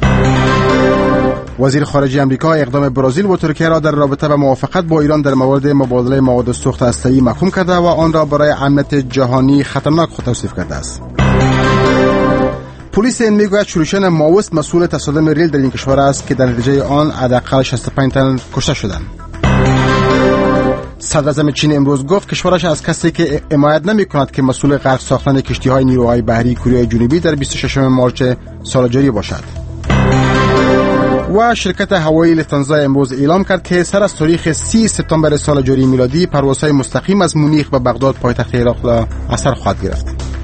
وزیر خارجه آمریکا اقدام برزیل و ترکیه را در رابطه با موافقت با ایران در مورد مبادله مواد سوخت هسته‌ای محکوم کرده و آن را برای امنیت جهانی خطرناک خود توصیف کرده است. پلیس این میگوید شورشیان ماویست مسئول تصادم ریل در این کشور است که در نتیجه آن حداقل شصت و پنج تن کشته شدند. صدر اعظم چین امروز گفت کشورش از کسی که حمایت نمی‌کند که مسئول غرق ساختن کشتی‌های نیروهای بحری کره جنوبی در بیست و ششم مارس سال جاری باشد. و شرکت هوایی لوفتانزا امروز اعلام کرد که سر از تاریخ سی سپتامبر سال جاری میلادی پروازهای مستقیم از مونیخ به بغداد پایتخت عراق را از سر خواهد گرفت.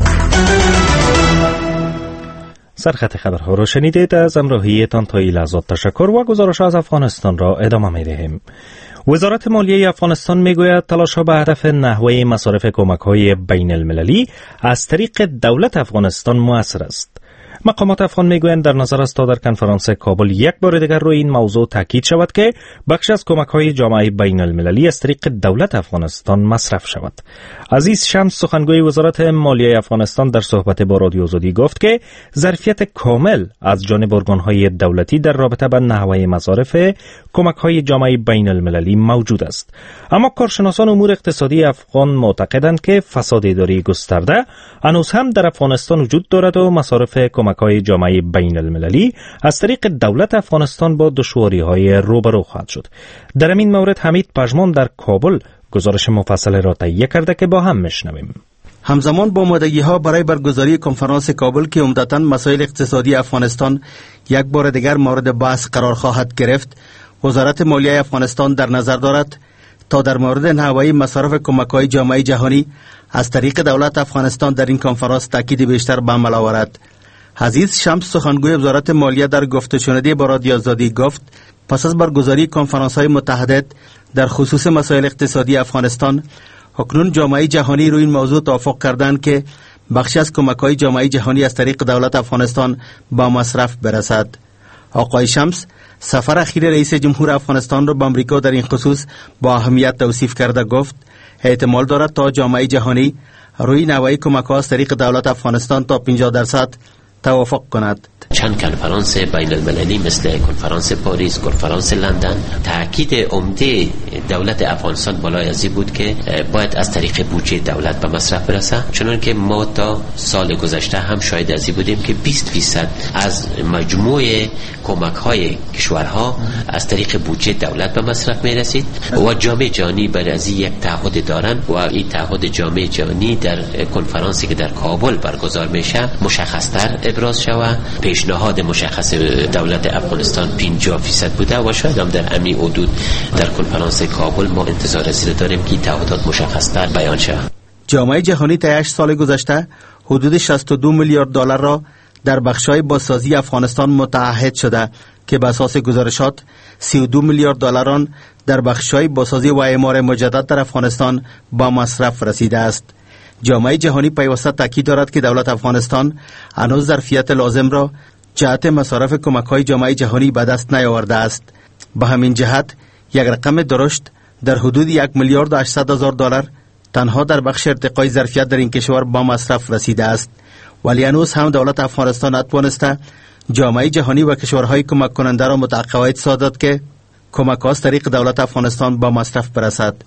سرخط خبرها را شنیدید. از همراهیتان تا این لحظات تشکر و گزارش از افغانستان را ادامه می‌دهیم. وزارت مالیه افغانستان میگوید تلاش‌ها به هدف نحوه مصارف کمک‌های بین المللی از طریق دولت افغانستان مؤثر است. مقامات افغان میگویند در نظر است تا در کنفرانس کابل یک بار دیگر روی این موضوع تاکید شود که بخش از کمک‌های جامعه بین المللی از طریق دولت افغانستان مصرف شود. عزیز شمس سخنگوی وزارت مالیه افغانستان در صحبت با رادیو آزادی گفت که ظرفیت کامل از جانب ارگان‌های دولتی در رابطه با نحوه مصارف کمک‌های جامعه بین المللی موجود است. اما کارشناسان امور اقتصادی افغان معتقدند که فساد اداری گسترده هنوز هم در افغانستان وجود دارد و مصارف کمک‌های جامعه بین المللی از طریق دولت افغانستان با دشواری‌های روبرو خواهد شد. در این مورد حمید پژمان در کابل گزارش مفصل را تهیه کرده که با هم میشنویم. همزمان با آمادگی‌ها برای برگزاری کنفرانس کابل که عمدتاً مسائل اقتصادی افغانستان یک بار دیگر مورد بحث قرار خواهد گرفت، وزارت مالیه افغانستان در نظر دارد تا در مورد نحوه مصرف کمک‌های جامعه جهانی از طریق دولت افغانستان در این کنفرانس تاکید بیشتر به عمل آورد. عزیز شمس سخنگوی وزارت مالیه در گفتگوشنودی با رادیو آزادی گفت پس از برگزاری کنفرانس‌های متعدد در خصوص مسائل اقتصادی افغانستان، اکنون جامعه جهانی روی این موضوع توافق کردند که بخشی از کمک‌های جامعه جهانی از طریق دولت افغانستان با مصرف برسد. آقای شمس سفر اخیر رئیس جمهور افغانستان را به آمریکا در این خصوص با اهمیت توصیف کرده گفت احتمال دارد تا جامعه جهانی روی نحوه کمک‌ها از طریق دولت افغانستان تا پنجاه درصد توافق کند. چند کنفرانس بین المللی مثل کنفرانس پاریس، کنفرانس لندن، تاکید عمده دولت افغانستان بالای ازی بود که باید از طریق بودجه دولت به مصرف برسه، چون که ما تا سال گذشته هم شاهد ازی بودیم که بیست فیصد از مجموع کمک های کشورها از طریق بودجه دولت به مصرف می رسید و جامعه جهانی برای ازی یک تعهد دارن و این تعهد جامعه جهانی در کنفرانسی که در کابل برگزار میشه مشخص‌تر ابراز شود. پیشنهاد مشخص دولت افغانستان پنجاه فیصد بوده و شاید هم در امی حدود در کنفرانس کابل ما انتظار ازی داریم که تعهدات مشخص‌تر بیان شود. جامعه جهانی طی هشت سال گذشته حدود شصت و دو میلیارد دلار را در بخش‌های بازسازی افغانستان متعهد شده که به اساس گزارشات سی و دو میلیارد دلار آن در بخش‌های بازسازی و اعمار مجدد در افغانستان با مصرف رسیده است. جامعه جهانی پیوسته تاکید دارد که دولت افغانستان هنوز ظرفیت لازم را جهت مصارف کمک‌های جامعه جهانی به دست نیاورده است. به همین جهت یک رقم درشت در حدود یک میلیارد و هشتصد هزار دلار تنها در بخش ارتقای ظرفیت در این کشور با مصرف رسیده است، ولی هنوز هم دولت افغانستان نتوانسته جامعه جهانی و کشورهای کمک کننده را متقاعد سازد که کمک‌ها از طریق دولت افغانستان با مصرف برسد.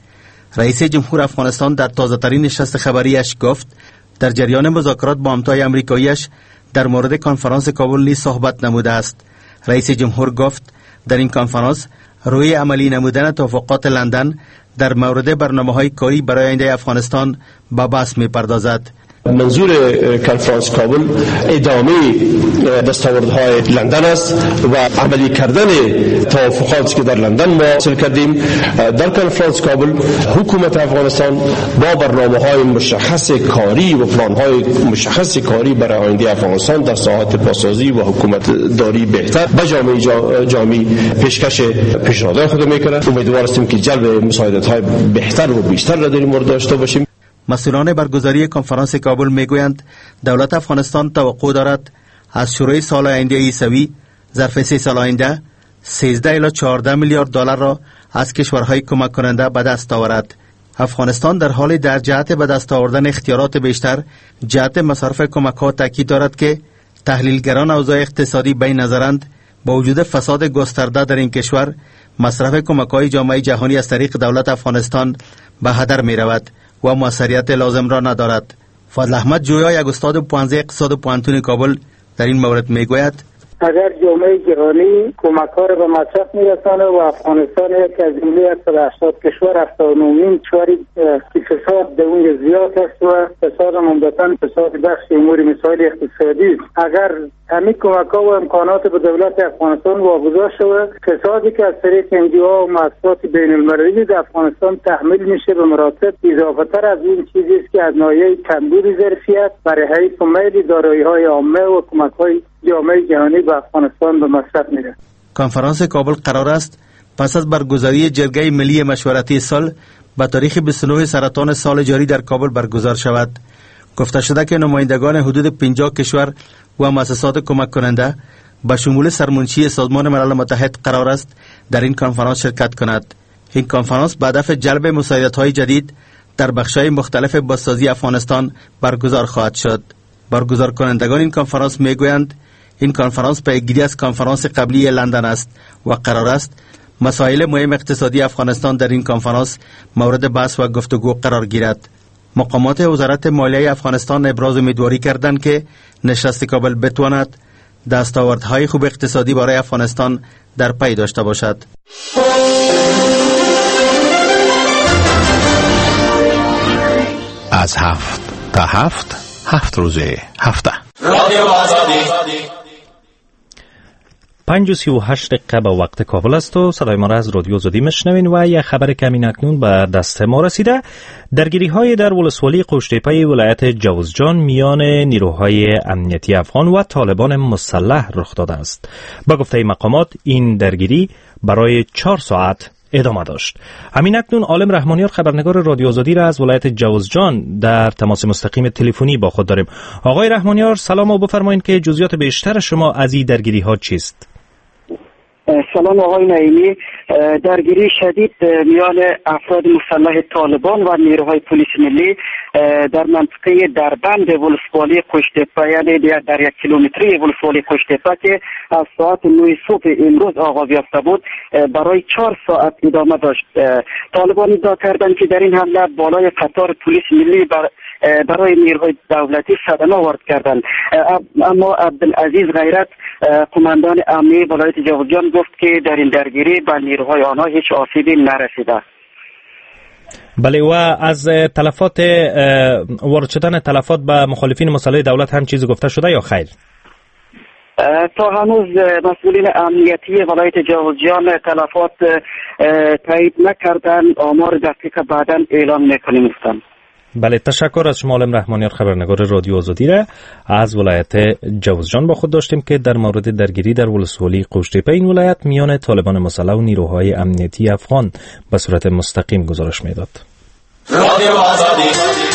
رئیس جمهور افغانستان در تازه‌ترین نشست خبریش گفت در جریان مذاکرات با همتای امریکاییش در مورد کنفرانس کابل نیز صحبت نموده است. رئیس جمهور گفت در این کنفرانس روی عملی نمودن توافقات لندن در مورد برنامه‌های کاری برای آینده افغانستان به بحث می‌پردازد. منظور کنفرانس کابل ادامه دستاوردهای لندن است و عملی کردن توافقاتی که در لندن ما حاصل کردیم. در کنفرانس کابل حکومت افغانستان با برنامه‌های مشخص کاری و پلان‌های مشخص کاری برای آینده افغانستان در ساحات پاسداری و حکومت داری بهتر به جامعه جامعه پیشکش پیشنهادات خود می‌کند. امیدوار هستیم که جلب مساعدت‌های بهتر و بیشتر را در این مورد داشته باشیم. مسئولان برگزاری کنفرانس کابل میگویند دولت افغانستان توقع دارد از شروع سال آینده عیسوی ظرف سه سال آینده سیزده الی چهارده میلیارد دلار را از کشورهای کمک کننده به دست آورد. افغانستان در حال در جهت به دست آوردن اختیارات بیشتر جهت مصرف کمک‌ها تاکید دارد که تحلیلگران اوضاع اقتصادی بین نظرند با وجود فساد گسترده در این کشور مصرف کمک‌های جامعه جهانی از طریق دولت افغانستان به هدر می‌رود و موثریت لازم را ندارد. فضل احمد جویا، یک استاد پانزده اقتصاد پوهنتون کابل، در این مورد میگوید اگر جامعه جهانی کمک‌ها را به مصرف می‌رساند و افغانستان یک از جمله صد و هشتاد کشور هفتاد و نه کشوری که فساد در اونجا زیاد است و فساد عمدتاً فساد بخش امور مسائل اقتصادی است. اگر همین کمک‌ها و امکانات به دولت افغانستان واگذار شود، فسادی که از طریق انجیوها و مؤسسات بین‌المللی در افغانستان تحمیل میشه به مراتب اضافه‌تر از این چیزی است که از ناحیه کمبود ظرفیت برای حیث و میل دارایی‌های عامه و کمک‌های جامعه جهانی به افغانستان به مصرف میره. کنفرانس کابل قرار است پس از برگزاری جرگه ملی مشورتی سال به تاریخ بیست و نه سرطان سال جاری در کابل برگزار شود. گفته شده که نمایندگان حدود پنجاه کشور و مؤسسات کمک کننده به شمول سرمنشی سازمان ملل متحد قرار است در این کنفرانس شرکت کند. این کنفرانس به هدف جلب مساعدت‌های جدید در بخش‌های مختلف بازسازی افغانستان برگزار خواهد شد. برگزار کنندگان این کنفرانس میگویند این کنفرانس پیگیری از کنفرانس قبلی لندن است و قرار است مسائل مهم اقتصادی افغانستان در این کنفرانس مورد بحث و گفتگو قرار گیرد. مقامات وزارت مالیه افغانستان ابراز امیدواری کردند که نشست کابل بتواند دستاوردهای خوب اقتصادی برای افغانستان در پی داشته باشد. از هفت تا هفت هفت روزه هفته رادیو آزادی پنج و سی و هشت دقیقه به وقت کابل است و صدای ما را از رادیو آزادی میشنوین و یک خبر کمی اکنون به دست ما رسیده. درگیری های در ولسوالی قوشتیپه ولایت جوزجان میان نیروهای امنیتی افغان و طالبان مسلح رخ داده است. با گفته مقامات این درگیری برای چهار ساعت ادامه داشت. همین اکنون عالم رحمانیار خبرنگار رادیو آزادی را از ولایت جوزجان در تماس مستقیم تلفنی با خود داریم. آقای رحمانیار سلام و بفرمایید که جزئیات بیشتر شما از این درگیری ها چیست؟ سلام آقای نعیمی. درگیری شدید میان افراد مسلح طالبان و نیروهای پلیس ملی در منطقه دربند ولسوالی قوشتیپه، یعنی در یک کیلومتری ولسوالی قوشتیپه که از ساعت نه صبح امروز آغاز یافته بود برای چهار ساعت ادامه داشت. طالبان ادعا کردند که در این حمله بالای قطار پلیس ملی بر برای نیروهای دولتی صدمه وارد کردند، اما عبدالعزیز غیرت قماندان امنیه ولایت جوزجان گفت که در این درگیری به نیروهای آنها هیچ آسیبی نرسیده. بله، و از تلفات وارد شدن تلفات به مخالفین مسلح دولت هم چیزی گفته شده یا خیر؟ تا هنوز مسئولین امنیتی ولایت جوزجان تلفات تایید نکردن، آمار دقیق بعداً اعلام میکنیم گفتن. بله، تشکر از شما عالم رحمانیار خبرنگار رادیو آزادی را از ولایت جوزجان با خود داشتیم که در مورد درگیری در ولسوالی قوشتیپه این ولایت میان طالبان مسلح و نیروهای امنیتی افغان به صورت مستقیم گزارش میداد. رادیو آزادی.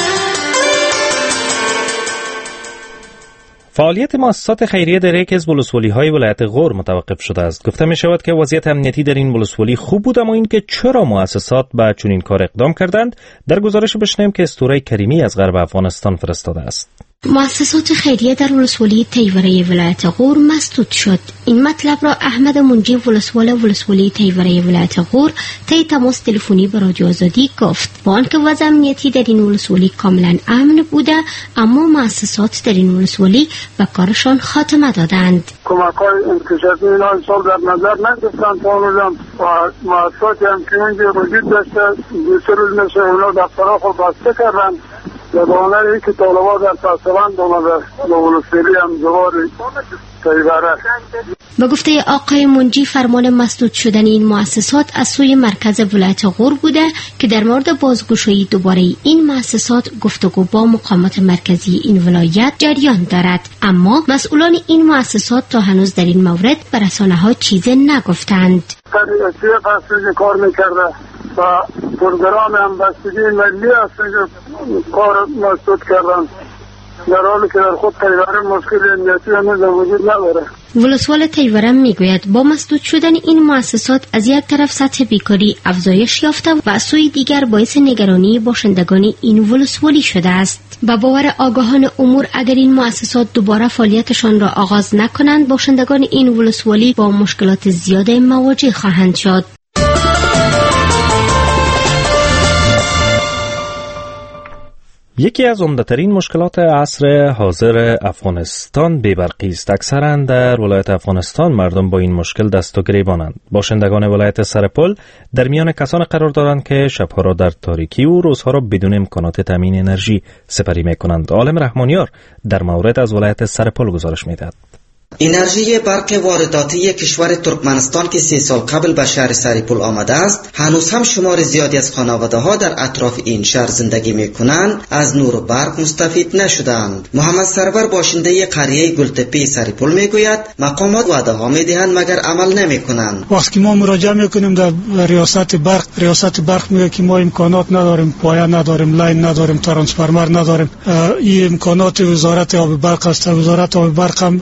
فعالیت مؤسسات خیریه در یک از ولسوالی‌های ولایت غور متوقف شده است. گفته می شود که وضعیت امنیتی در این ولسوالی خوب بود، اما اینکه چرا مؤسسات به چنین کار اقدام کردند در گزارش بشنویم که اسطوره کریمی از غرب افغانستان فرستاده است. مؤسسات خیریه در ولسوالی تیوره ولایت غور مسدود شد. این مطلب را احمد منجی ولسوال ولسوالی تیوره ولایت غور طی تماس تلفنی به رادیو آزادی گفت. با آنکه وضع امنیتی در این ولسوالی کاملا امن بوده، اما مؤسسات در این ولسوالی به کارشان خاتمه دادند. کمک‌های انکشافی اینا حساب در نظر نگرفتن کاملا و مؤسساتی هم که اونجا وجود داشته دو سه روز مثل اونا دفترها خود بسته کردن. زبانه ای که طالبا در پسوند آمده به ولسوالی هم زوار تیوره. به گفته آقای منجی، فرمان مسدود شدن این مؤسسات از سوی مرکز ولایت غور بوده که در مورد بازگشایی دوباره این مؤسسات گفتگو با مقامات مرکزی این ولایت جریان دارد، اما مسئولان این مؤسسات تا هنوز در این مورد به رسانه‌ها چیزی نگفتند. تریاسی فصلی کار میکرده و پروگرام همبستگی ملی است که کار مسدود کردن، در حالی که در خود تیوره مشکل امنیتی هنوز وجود نداره. ولسوال تیوره میگوید با مسدود شدن این مؤسسات از یک طرف سطح بیکاری افزایش یافته و از سوی دیگر باعث نگرانی باشندگان این ولسوالی شده است. با باور آگاهان امور اگر این مؤسسات دوباره فعالیتشان را آغاز نکنند، باشندگان این ولسوالی با مشکلات زیاد مواجه خواهند شد. یکی از عمده‌ترین مشکلات عصر حاضر افغانستان بی‌برقی است. اکثراً در ولایت افغانستان مردم با این مشکل دست و گریبانند. باشندگان ولایت سرپل در میان کسان قرار دارند که شبها را در تاریکی و روزها را بدون امکانات تامین انرژی سپری می‌کنند. عالم رحمانیار در مورد از ولایت سرپل گزارش می‌دهد. انرژی برق وارداتی کشور ترکمنستان که سه سال قبل به شهر سرپل آمده است، هنوز هم شمار زیادی از خانواده ها در اطراف این شهر زندگی می کنند از نور و برق مستفید نشدند. محمد سرور باشنده قریه گلتپه سرپل می گوید مقامات وعده ها می دهند مگر عمل نمی کنند. وقتی ما مراجعه می کنیم در ریاست برق، ریاست برق میگه که ما امکانات نداریم، پایه نداریم، لاین نداریم، ترانسفورمر نداریم. این امکانات وزارت آب برق است. وزارت آب برق هم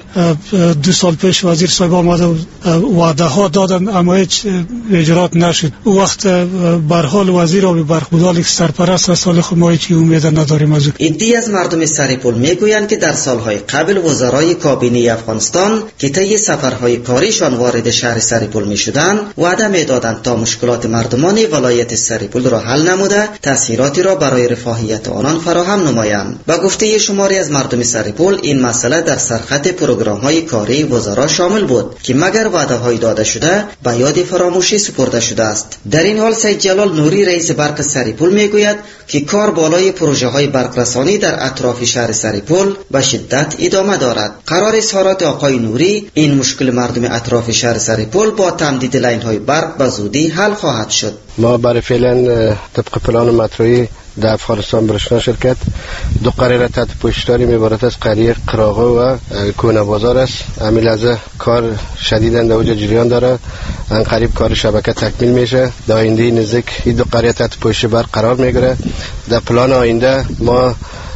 دو سال پیش وزیر صاحب آمده وعده ها دادن اما هیچ اجرات نشد. او وقت بر حال وزیر آب برق بودال سرپرست از سال خود ما هیچ امید نداریم از او. عده‌ای از مردم سرپل میگویند که در سالهای قبل وزرای کابینه افغانستان که طی سفرهای کاریشان وارد شهر سرپل میشدند وعده میدادند تا مشکلات مردمان ولایت سرپل را حل نموده تسهیلاتی را برای رفاهیت آنان فراهم نمایند. با گفته شماری از مردم سرپل این مسئله در سرخط پروگرام‌های کاری وزرا شامل بود که مگر وعده های داده شده به یاد فراموشی سپرده شده است. در این حال سید جلال نوری رئیس برق سرپل میگوید که کار بالای پروژه های برق رسانی در اطراف شهر سرپل به شدت ادامه دارد. قرار اظهارات آقای نوری این مشکل مردم اطراف شهر سرپل با تمدید لاین های برق به زودی حل خواهد شد. ما برای فعلا طبق پلان متروی در افغانستان برشنا شرکت دو قریه تحت پشتیبانی میبارد از قریه قراغه و کونه بازار است. همین لحظه کار شدیداً در اوج جریان داره. ان قریب کار شبکه تکمیل میشه. در آینده نزدیک این دو قریه تحت پشتیبانی برق قرار میگیره. در پلان آینده ما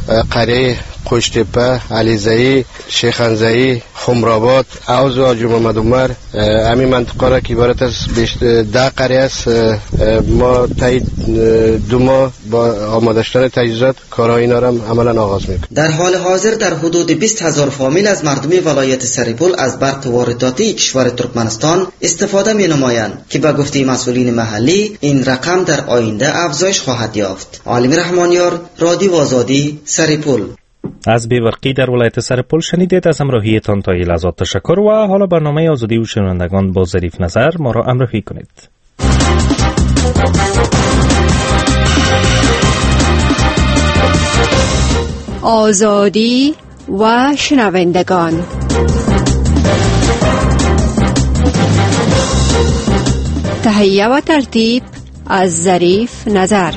قریه قشتپه، علیزایی، شیخانزایی، خمرآباد، اوز و حاجی محمد عمر همین منطقه را که عبارت از ده قریه است ما طی دو ماه با آماده شدن تجهیزات کارهای اینا را عملا آغاز میکنیم. در حال حاضر در حدود بیست هزار فامیل از مردم ولایت سرپل از برق وارداتی کشور ترکمنستان استفاده می نمایند که به گفته مسئولین محلی این رقم در آینده افزایش خواهد یافت. عالم رحمانیار، رادیو آزادی، سرپل. از بی‌برقی در ولایت سرپل شنیدید. از همراهیتان تا این لحظات تشکر و حالا برنامه آزادی و شنوندگان با ظریف نظر ما را همراهی کنید. آزادی و شنوندگان. تهیه و ترتیب از ظریف نظر.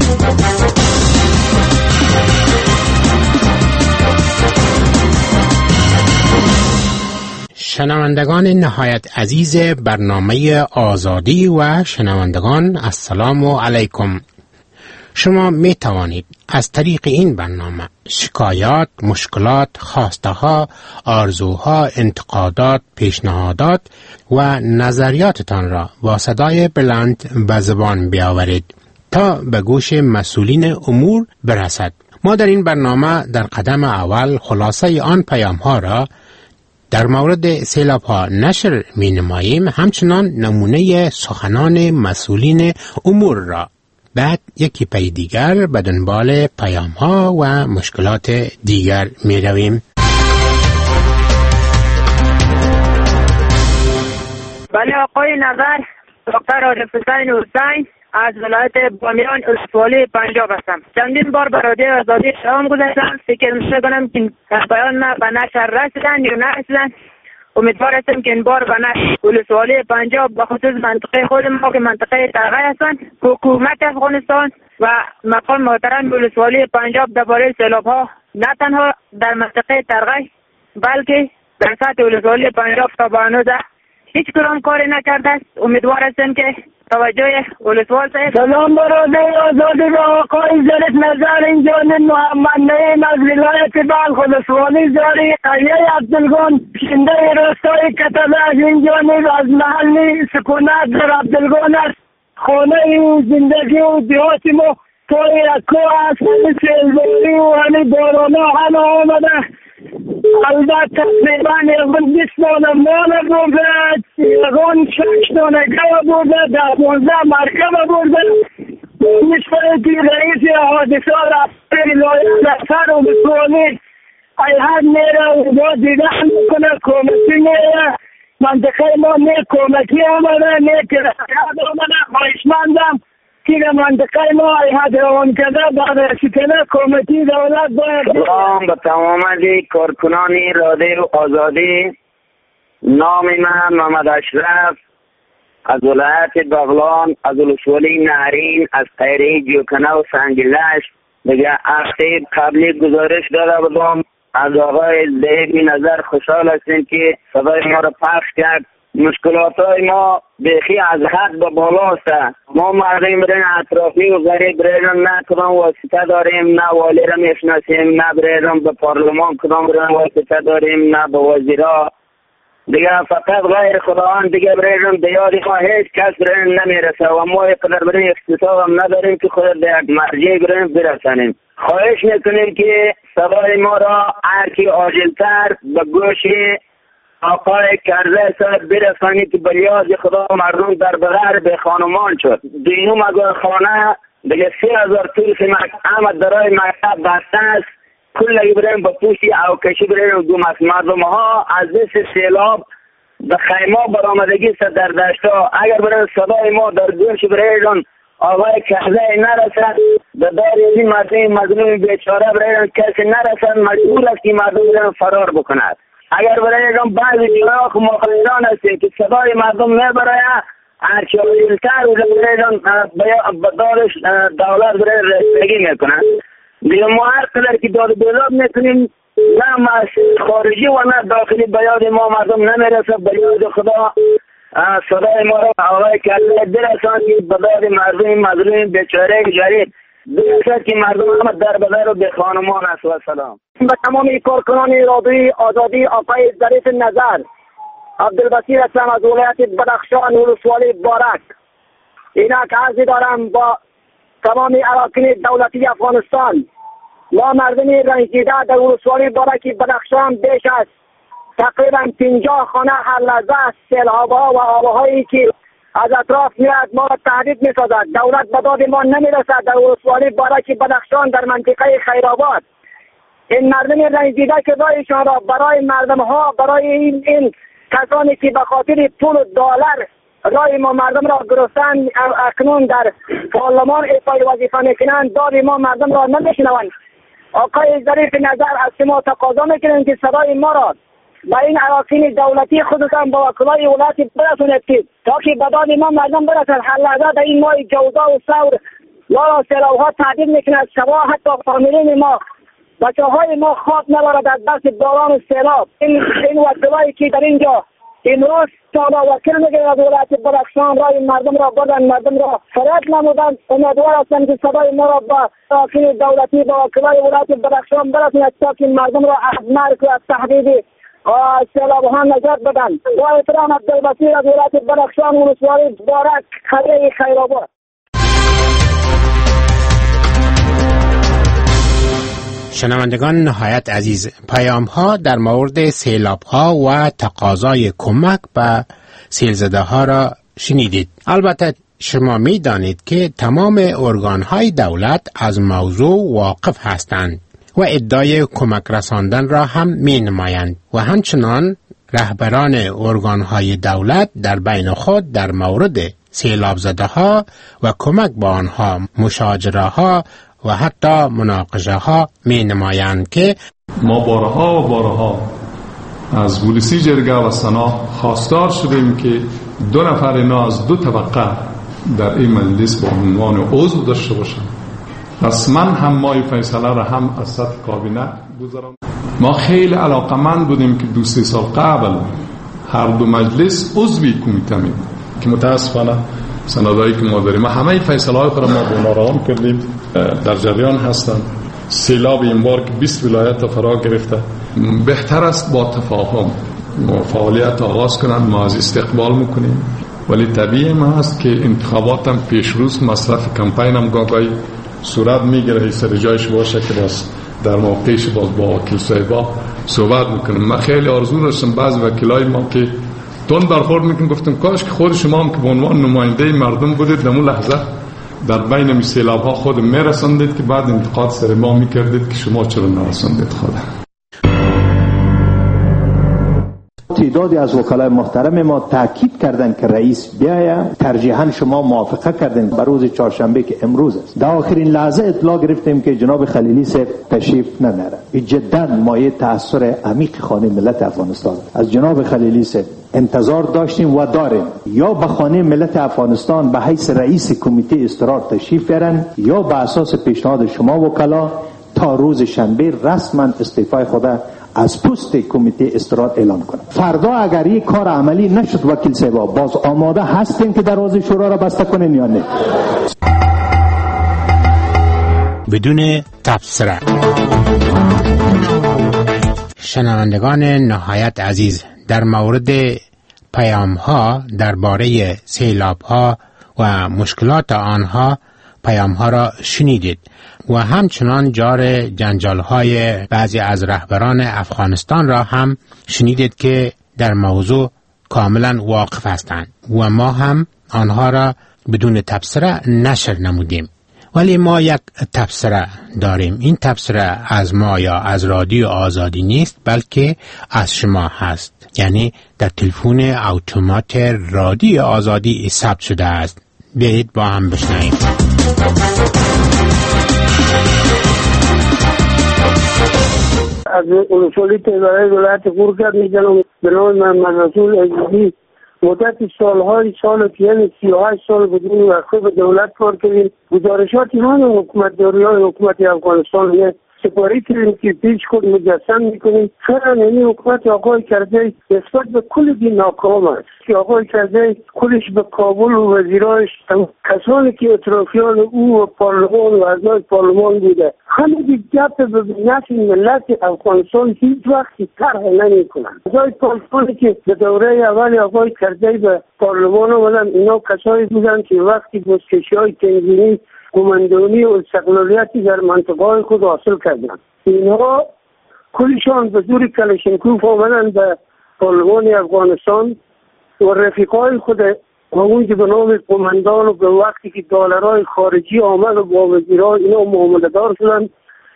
شنوندگان نهایت عزیز برنامه آزادی و شنوندگان، السلام علیکم. شما می توانید از طریق این برنامه شکایات، مشکلات، خواسته ها، آرزوها، انتقادات، پیشنهادات و نظریاتتان را با صدای بلند به زبان بیاورید تا به گوش مسئولین امور برسد. ما در این برنامه در قدم اول خلاصه آن پیام ها را در مورد سیلاب ها نشر می نماییم، همچنان نمونه سخنان مسئولین امور را. بعد یکی پی دیگر به دنبال پیام ها و مشکلات دیگر می رویم. بله آقای نظر، دکتر عارف حسین حسین از ولایت بامیان استولی پنجاب هستم. چندین بار به رادیو آزادی شام گذاشتم، فکر می‌کنم که بیان ما به نشر رسیدن یا نرسیدن. امیدوار هستم که این بار به نشر ولسوالی پنجاب به خصوص منطقه خود ما که منطقه ترغی هستند، حکومت افغانستان و مقام محترم ولسوالی پنجاب درباره سیلاب‌ها نه تنها در منطقه ترغی بلکه در سطح ولسوالی پنجاب تا به هنوز هیچ کدام کاری نکرده است. امیدوار هستم که توجه ولسوال صاحب. سلام برادر آزادی و آقای ظریف نظر، اینجا محمد نعیم از ولایت بلخ ولسوالی زاری قریه عبدالگان پشنده راستای کتله. اینجا از محل سکونت در عبدالگان است. خانه زندگی و دیهاتی ما توی اکو است. سیلباری و همی بارانا همه آمده. البته تقریبا یکون بیست دانه مال بوده، یکون شش دانه گوه بوده، در پونزده مرکب بوده. نشفه که رئیس حادثه رفتر لایه دفتر و بسوانی ای هر میره و با دیدن میکنه، کمکی میره. منطقه ما نه کمکی آمده، نه کرایت آمده. خواهشمندم که منطقه ما ای حد روان کرده بعد رسیدن کمکی دولت باید. سلام به تمام کارکنان رادیو آزادی. نام من محمد اشرف از ولایت بغلان، از ولسوالی نهرین، از قیره جوکنه و سنگلش. دیگه هفته قبلی گزارش داده بودم از آقای ظریف نظر. خوشحال هستیم که صدای ما را پخش کرد. مشکلات های ما بیخی از حد به بالا است. ما مردم برین اطرافی و غریب برین نه کدام واسطه داریم، نه والی را میشناسیم، نه برین به پارلمان کدام برین واسطه داریم، نه به وزیرا. دیگه فقط غیر خداوند دیگه برین دیاری ما هیچ کس برین نمیرسه و ما قدر برین اقتصاد هم نداریم که خود در یک مرجع برین برسانیم. خواهش میکنیم که صدای ما را هرکی عاجلتر به گوش آقای کرده صاحب برسانید که بلیاز خدا مردم در بغیر به خانمان شد. دینوم اگر خانه دیگه سی هزار طول که احمد درای مکتب بسته است. کل بریم با پوشی او کشی بریم دو مردم ها از دست سیلاب به خیمه برآمدگی است در دشتا. اگر بریم صدای ما در گوش بریم آقای کرده نرسد به دار این مردم مظلوم بیچاره بریم کسی نرسد، مجبور است که مردم بریم فرار بکند. اگر برایگم بعضی جناخ مخیران هستی که صدای مردم نبرای هرچی عاجلتر و برایگم به دارش دولت برای رسیدگی میکنن. دیگه ما هر قدر که داد بیداد میکنیم نه خارجی و نه داخلی به یاد ما مردم نمیرسه. به یاد خدا صدای ما را آقای کرده برسان که به داد مردم مظلوم بیچاره جریب برسد که مردم همه در بدر و به خانمان است. و سلام به تمامی کارکنان رادیوی آزادی. آقای ظریف نظر عبدالبصیر هستم از ولایت بدخشان ولسوالی بارک. اینک عرضی دارم با تمامی اراکین دولتی افغانستان. ما مردم رنجیده در ولسوالی بارک بدخشان بیش از تقریبا پنجاه خانه هر لحظه سیلاب‌ها و آب‌هایی که از اطراف میاد ما را تهدید می‌سازد. دولت به داد ما نمی‌رسد. در ولسوالی بارک بدخشان در منطقه خیرآباد این مردم رنجیده که رایشان را برای مردم ها، برای این, این کسانی که به خاطر پول و دلار رای ما مردم را گرفتن اکنون در پارلمان ایفای وظیفه میکنند، داد ما مردم را نمیشنوند. آقای ظریف نظر از شما تقاضا میکنیم که صدای ما را با این اراکین دولتی خصوصا با وکلای ولایت برسونید که تا که به داد ما مردم برسد. هر لحظه در این ماه جوزا و ثور ما سیلاب‌ها تهدید میکند. شبا حتی فامیلین ما بچه های ما خواب ندارد از دست باران و سیلاب. این این وکلایی که در اینجا امروز تا با وکیل میگه از ولایت بدخشان رای مردم را بردن، مردم را فریاد نمودن. امیدوار هستم که صدای ما را با اراکین دولتی با وکلای ولایت بدخشان برساند تا که مردم را از مرگ و از تهدید سیلاب ها نجات بدن. با احترام عبدالبصیر از ولایت بدخشان ولسوالی بارک قریه خیرآباد. شنوندگان نهایت عزیز، پیام ها در مورد سیلاب ها و تقاضای کمک به سیلزده ها را شنیدید. البته شما می دانید که تمام ارگان های دولت از موضوع واقف هستند و ادعای کمک رساندن را هم می نمایند و همچنان رهبران ارگان های دولت در بین خود در مورد سیلاب زده ها و کمک به آنها مشاجره ها و حتی مناقشه ها می نمایند که ما بارها و بارها از پلیسی جرگه و سنا خواستار شدیم که دو نفر اینا از دو طبقه در این مجلس با عنوان عضو داشته باشند. رسما هم ما فیصله را هم از سطح کابینه گذارم. ما خیلی علاقمند بودیم که دو سه سال قبل هر دو مجلس عضوی کمیته می که متاسفانه سندایی که ما داریم همه فیصله های خود ما با اونا روان کردیم، در جریان هستند. سیلاب این بار که بیست ولایت فرا گرفته، بهتر است با تفاهم فعالیت آغاز کنند، ما از استقبال میکنیم، ولی طبیعی ما هست که انتخابات هم پیش روز مصرف کمپین هم گاگای صورت میگیره، سر جایش باشه که باز در موقعش باز با وکیل صاحبا صحبت میکنیم. من خیلی آرزو داشتم بعض وکیلای ما که تون برخورد میکنم، گفتم کاش که خود شما هم که به عنوان نماینده مردم بودید در اون لحظه در بین می سیلاب ها خود میرساندید که بعد انتقاد سر ما میکردید که شما چرا نرساندید. خود تعدادی از وکلای محترم ما تاکید کردند که رئیس بیاید، ترجیحاً شما موافقه کردین به روز چهارشنبه که امروز است. در آخرین لحظه اطلاع گرفتیم که جناب خلیلی صاحب تشریف نمیاره. این جدا مایه تأثیر عمیق خانه ملت افغانستان. از جناب خلیلی صاحب انتظار داشتیم و داریم یا به خانه ملت افغانستان به حیث رئیس کمیته استقرار تشریف بیارن یا به اساس پیشنهاد شما وکلا تا روز شنبه رسما استعفای خود از پست کمیته استقرار اعلام کنند. فردا اگر یک کار عملی نشد وکیل صاحبا باز آماده هستین که دروازه شورا را بسته کنین یا نه؟ بدون تبصره. شنوندگان نهایت عزیز، در مورد پیام ها درباره سیلاب ها و مشکلات آنها پیام ها را شنیدید و همچنان جار جنجال های بعضی از رهبران افغانستان را هم شنیدید که در موضوع کاملا واقف هستند و ما هم آنها را بدون تبصره نشر نمودیم. ولی ما یک تبصره داریم. این تبصره از ما یا از رادیو آزادی نیست، بلکه از شما هست. یعنی در تلفن اتومات رادیو آزادی ثبت شده است. بیایید با هم بشنویم. از اولوسولی تیبرای ولایت گورگرد می‌جنم به نام محمد رسول عزیزی. مدت سالهای سال که یعنی سی و هشت سال بدون وقفه به دولت کار کردیم. گزارشات ایمان حکومتداری های حکومت افغانستان سپاری کردیم که پیش خود مجسم میکنیم. فعلا این حکومت آقای کرزی نسبت به کل دی ناکام است که آقای کرزی کلش به کابل و وزیراش کسانی که اطرافیان او و پارلمان و اعضای پارلمان بوده همه دی گپ به نفع ملت افغانستان هیچ وقتی طرح نمیکنند. اعضای پارلمانی که به دوره اول آقای کرزی به پارلمان آمدن اینا کسایی بودند که وقتی بزکشی‌های تنظیمی قماندانی و استقلالیتی در منطقه خود حاصل کردند. اینها کلشان به زور کلشنکوف آمدن به پارلمان افغانستان و رفیقای خود و اونجا به نام قماندان و به وقتی که دلارای خارجی آمد و با وزیران اینا معامله دار شدن،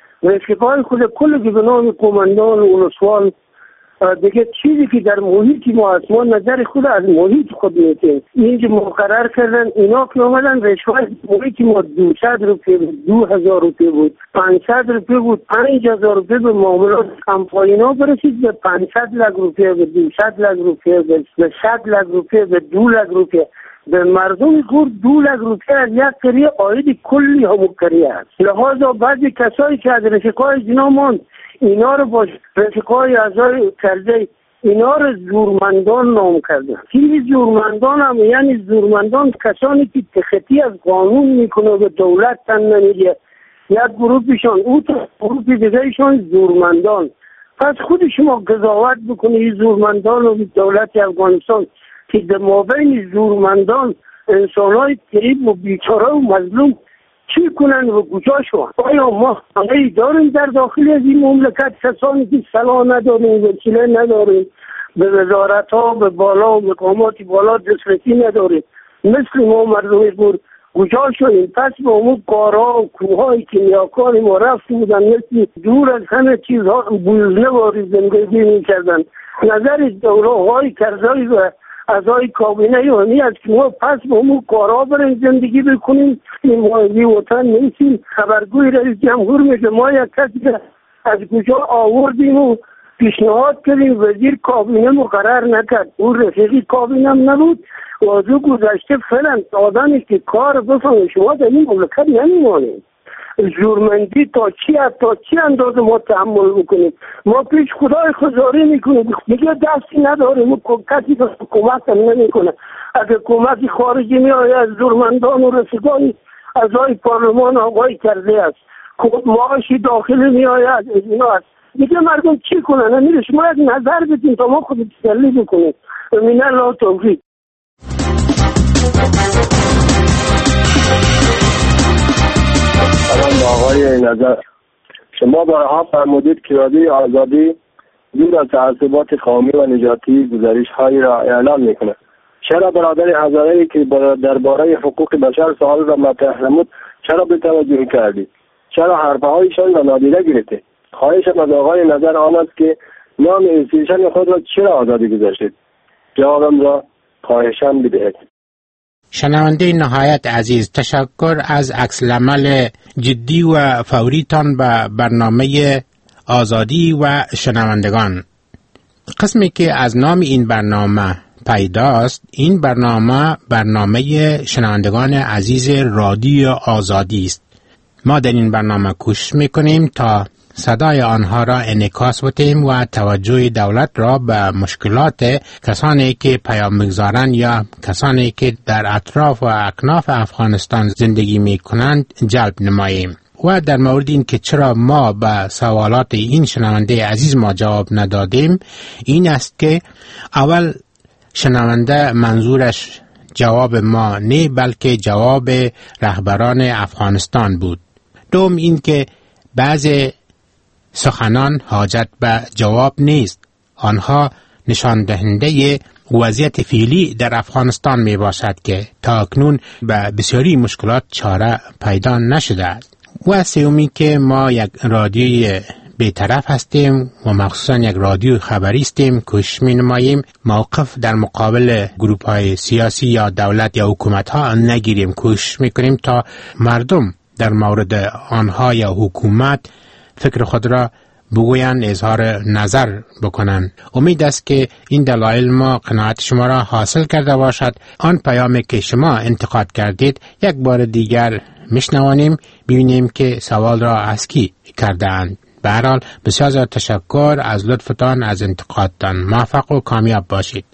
رفیقای خود کلی به نام قماندان و اولوسوال دیگه چیزی که در محیط ما هست ما نظر خود از محیط خود میتیم اینجا مقرر کردن. اینا که آمدن رشوه محیط ما دویست روپیه بود، دو هزار روپیه بود، پانصد روپیه بود، پنج هزار روپیه به معاملات کمپاینا برسید به پانصد لک روپیه، به دویست لک روپیه، به صد لک روپیه، به دو لک روپیه. به مردم گور دو لک روپیه از یک کریه آید کلی همو کریه است. لحاظا بعضی کسایی که از رفیقای اینا ماند اینا رو با رفیقای اعضای کرزی اینا رو زورمندان نام کردن. این زورمندان هم یعنی زورمندان کسانی که تخطی از قانون میکنه و دولت تن نمیگه. یک گروپشان او تو گروپ دیگهشان زورمندان. پس خود شما قضاوت بکنید این زورمندان و دولت افغانستان که در مابین زورمندان انسانهای غریب و بیچاره و مظلوم چی کنن و کجا شو؟ آیا ما همه داریم در داخل از این مملکت کسانی که صلاح نداریم، وکیله نداریم، به وزارت ها به بالا و مقامات بالا دسترسی نداریم، مثل ما مردم بور کجا شدیم؟ پس به اون کارها و کوههای که نیاکار ما رفت بودن، مثل دور از همه چیزها بوزنه واری زندگی میکردن. نظر دوله های کرزایی و اعضای کابینه همی است که ما پس به اون کارها بریم زندگی بکنیم. این ماهی وطن نیستیم. خبرگوی رئیس جمهور میگه ما یک کسی از کجا آوردیم و پیشنهاد کردیم، وزیر کابینه مقرر نکرد، اون رفیقی کابینه هم نبود. وضو گذشته فعلا آدمی که کار بفهمه شما در این مملکت نمیمانیم. جورمندی تا چی تا چی اندازه ما تحمل بکنیم؟ ما پیش خدای خزاری میکنیم، دیگه دستی نداریم، کسی که حکومت هم نمیکنه. اگه حکومتی خارجی میآید از جورمندان و رفیقان اعضای پارلمان آقای کرده است، معاشی داخلی میآید از اینا است، دیگه مردم چی کنن؟ امیرش ما یک نظر بدیم تا ما خود تسلی بکنیم. من الله توفیق. سلام آقای نظر، شما بارها فرمودید که رادیو آزادی دور از تعصبات قومی و نژادی گزارش هایی را اعلام میکنه. چرا برادر هزاره‌ای که درباره حقوق بشر سوال را مطرح نمود چرا به توجه کردید؟ چرا حرفه هایشان را نادیده گرفتید؟ خواهشم از آقای نظر آن است که نام انستیتوشن خود را چرا آزادی گذاشتید؟ جوابم را خواهشم بدهید. شنونده نهایت عزیز، تشکر از عکس‌العمل جدی و فوریتان به برنامه آزادی و شنوندگان. قسمی که از نام این برنامه پیداست، این برنامه برنامه شنوندگان عزیز رادیو آزادی است. ما در این برنامه کوشش میکنیم تا صدای آنها را انعکاس بدهیم و توجه دولت را به مشکلات کسانی که پیام می‌گذارند یا کسانی که در اطراف و اکناف افغانستان زندگی می‌کنند جلب نماییم. و در مورد این که چرا ما به سوالات این شنونده عزیز ما جواب ندادیم، این است که اول شنونده منظورش جواب ما نه بلکه جواب رهبران افغانستان بود. دوم این که بعض سخنان حاجت به جواب نیست، آنها نشان دهنده وضعیت فعلی در افغانستان می باشد که تا اکنون به بسیاری مشکلات چاره پیدا نشده است. و سومی که ما یک رادیوی بی‌طرف هستیم و مخصوصا یک رادیو خبری هستیم، کوشش می نماییم موقف در مقابل گروپ های سیاسی یا دولت یا حکومت ها نگیریم. کوشش می کنیم تا مردم در مورد آنها یا حکومت فکر خود را بگویند، اظهار نظر بکنند. امید است که این دلایل ما قناعت شما را حاصل کرده باشد. آن پیامی که شما انتقاد کردید یک بار دیگر میشنوانیم، ببینیم که سوال را از کی کردند. به هر حال بسیار تشکر از لطفتان از انتقادتان. موفق و کامیاب باشید.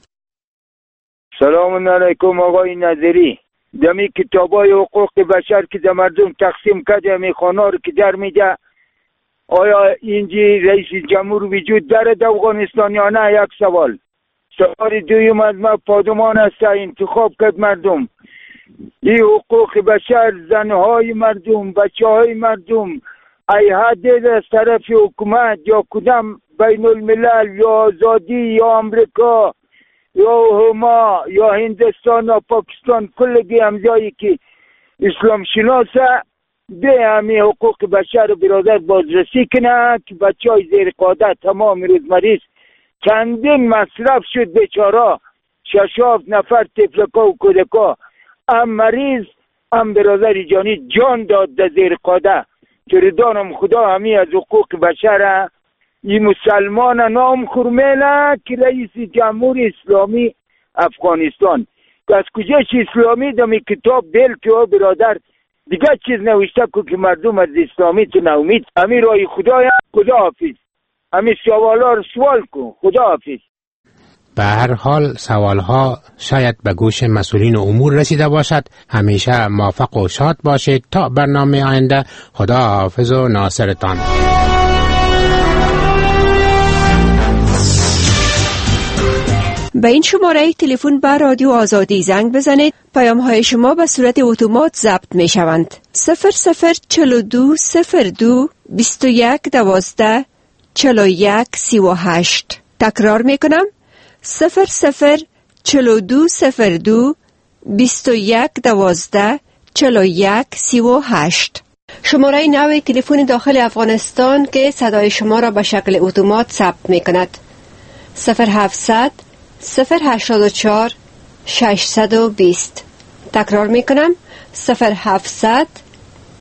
سلام علیکم آقای نظری. دمی کتابای حقوق بشر که در مردم تقسیم کرده می خانه رو که در میده، آیا اینجی رئیس جمهور وجود داره در افغانستان یا نه؟ یک سوال. سوال دویم از ما پادمان است انتخاب کرد مردم. این حقوق بشر، زنهای مردم، بچه های مردم، ای حد از طرف حکومت یا کدام بین الملل یا آزادی یا امریکا یا هما یا هندستان یا پاکستان، کل همزایی که اسلام شناسه به همه حقوق بشر و برادر بازرسی کنه که بچه های زیر قاده تمام روز مریض چندین مصرف شد بیچارا، شش هفت نفر طفلکا و کودکا هم مریض هم برادر جانی جان داد در زیر قاده. چردانم خدا همی از حقوق بشر این مسلمان نام خورمیله که رئیس جمهور اسلامی افغانستان که از کجاش اسلامی دمی کتاب دل که او برادر دیگه چیز نوشته که مردم از اسلامی تو نومید. همی رای خدایا، خدا حافظ. همی سوالا رو سوال کن، خدا حافظ. به هر حال سوالها شاید به گوش مسئولین امور رسیده باشد. همیشه موفق و شاد باشید. تا برنامه آینده، خدا حافظ و ناصرتان. به این شماره تلفن به رادیو آزادی زنگ بزنید. پیام های شما به صورت اتومات ضبط می شوند. صفر صفر چلو دو صفر دو بیست و یک دوازده چلو یک سی و هشت. تکرار می کنم. صفر صفر چلو دو صفر دو بیست و یک دوازده چلو یک سی و هشت. شماره نو تلفن داخل افغانستان که صدای شما را به شکل اتومات ثبت می کند. صفر هفتصد صفر هشتاد و چهار ششصد و بیست. تکرار می کنم. صفر هفتصد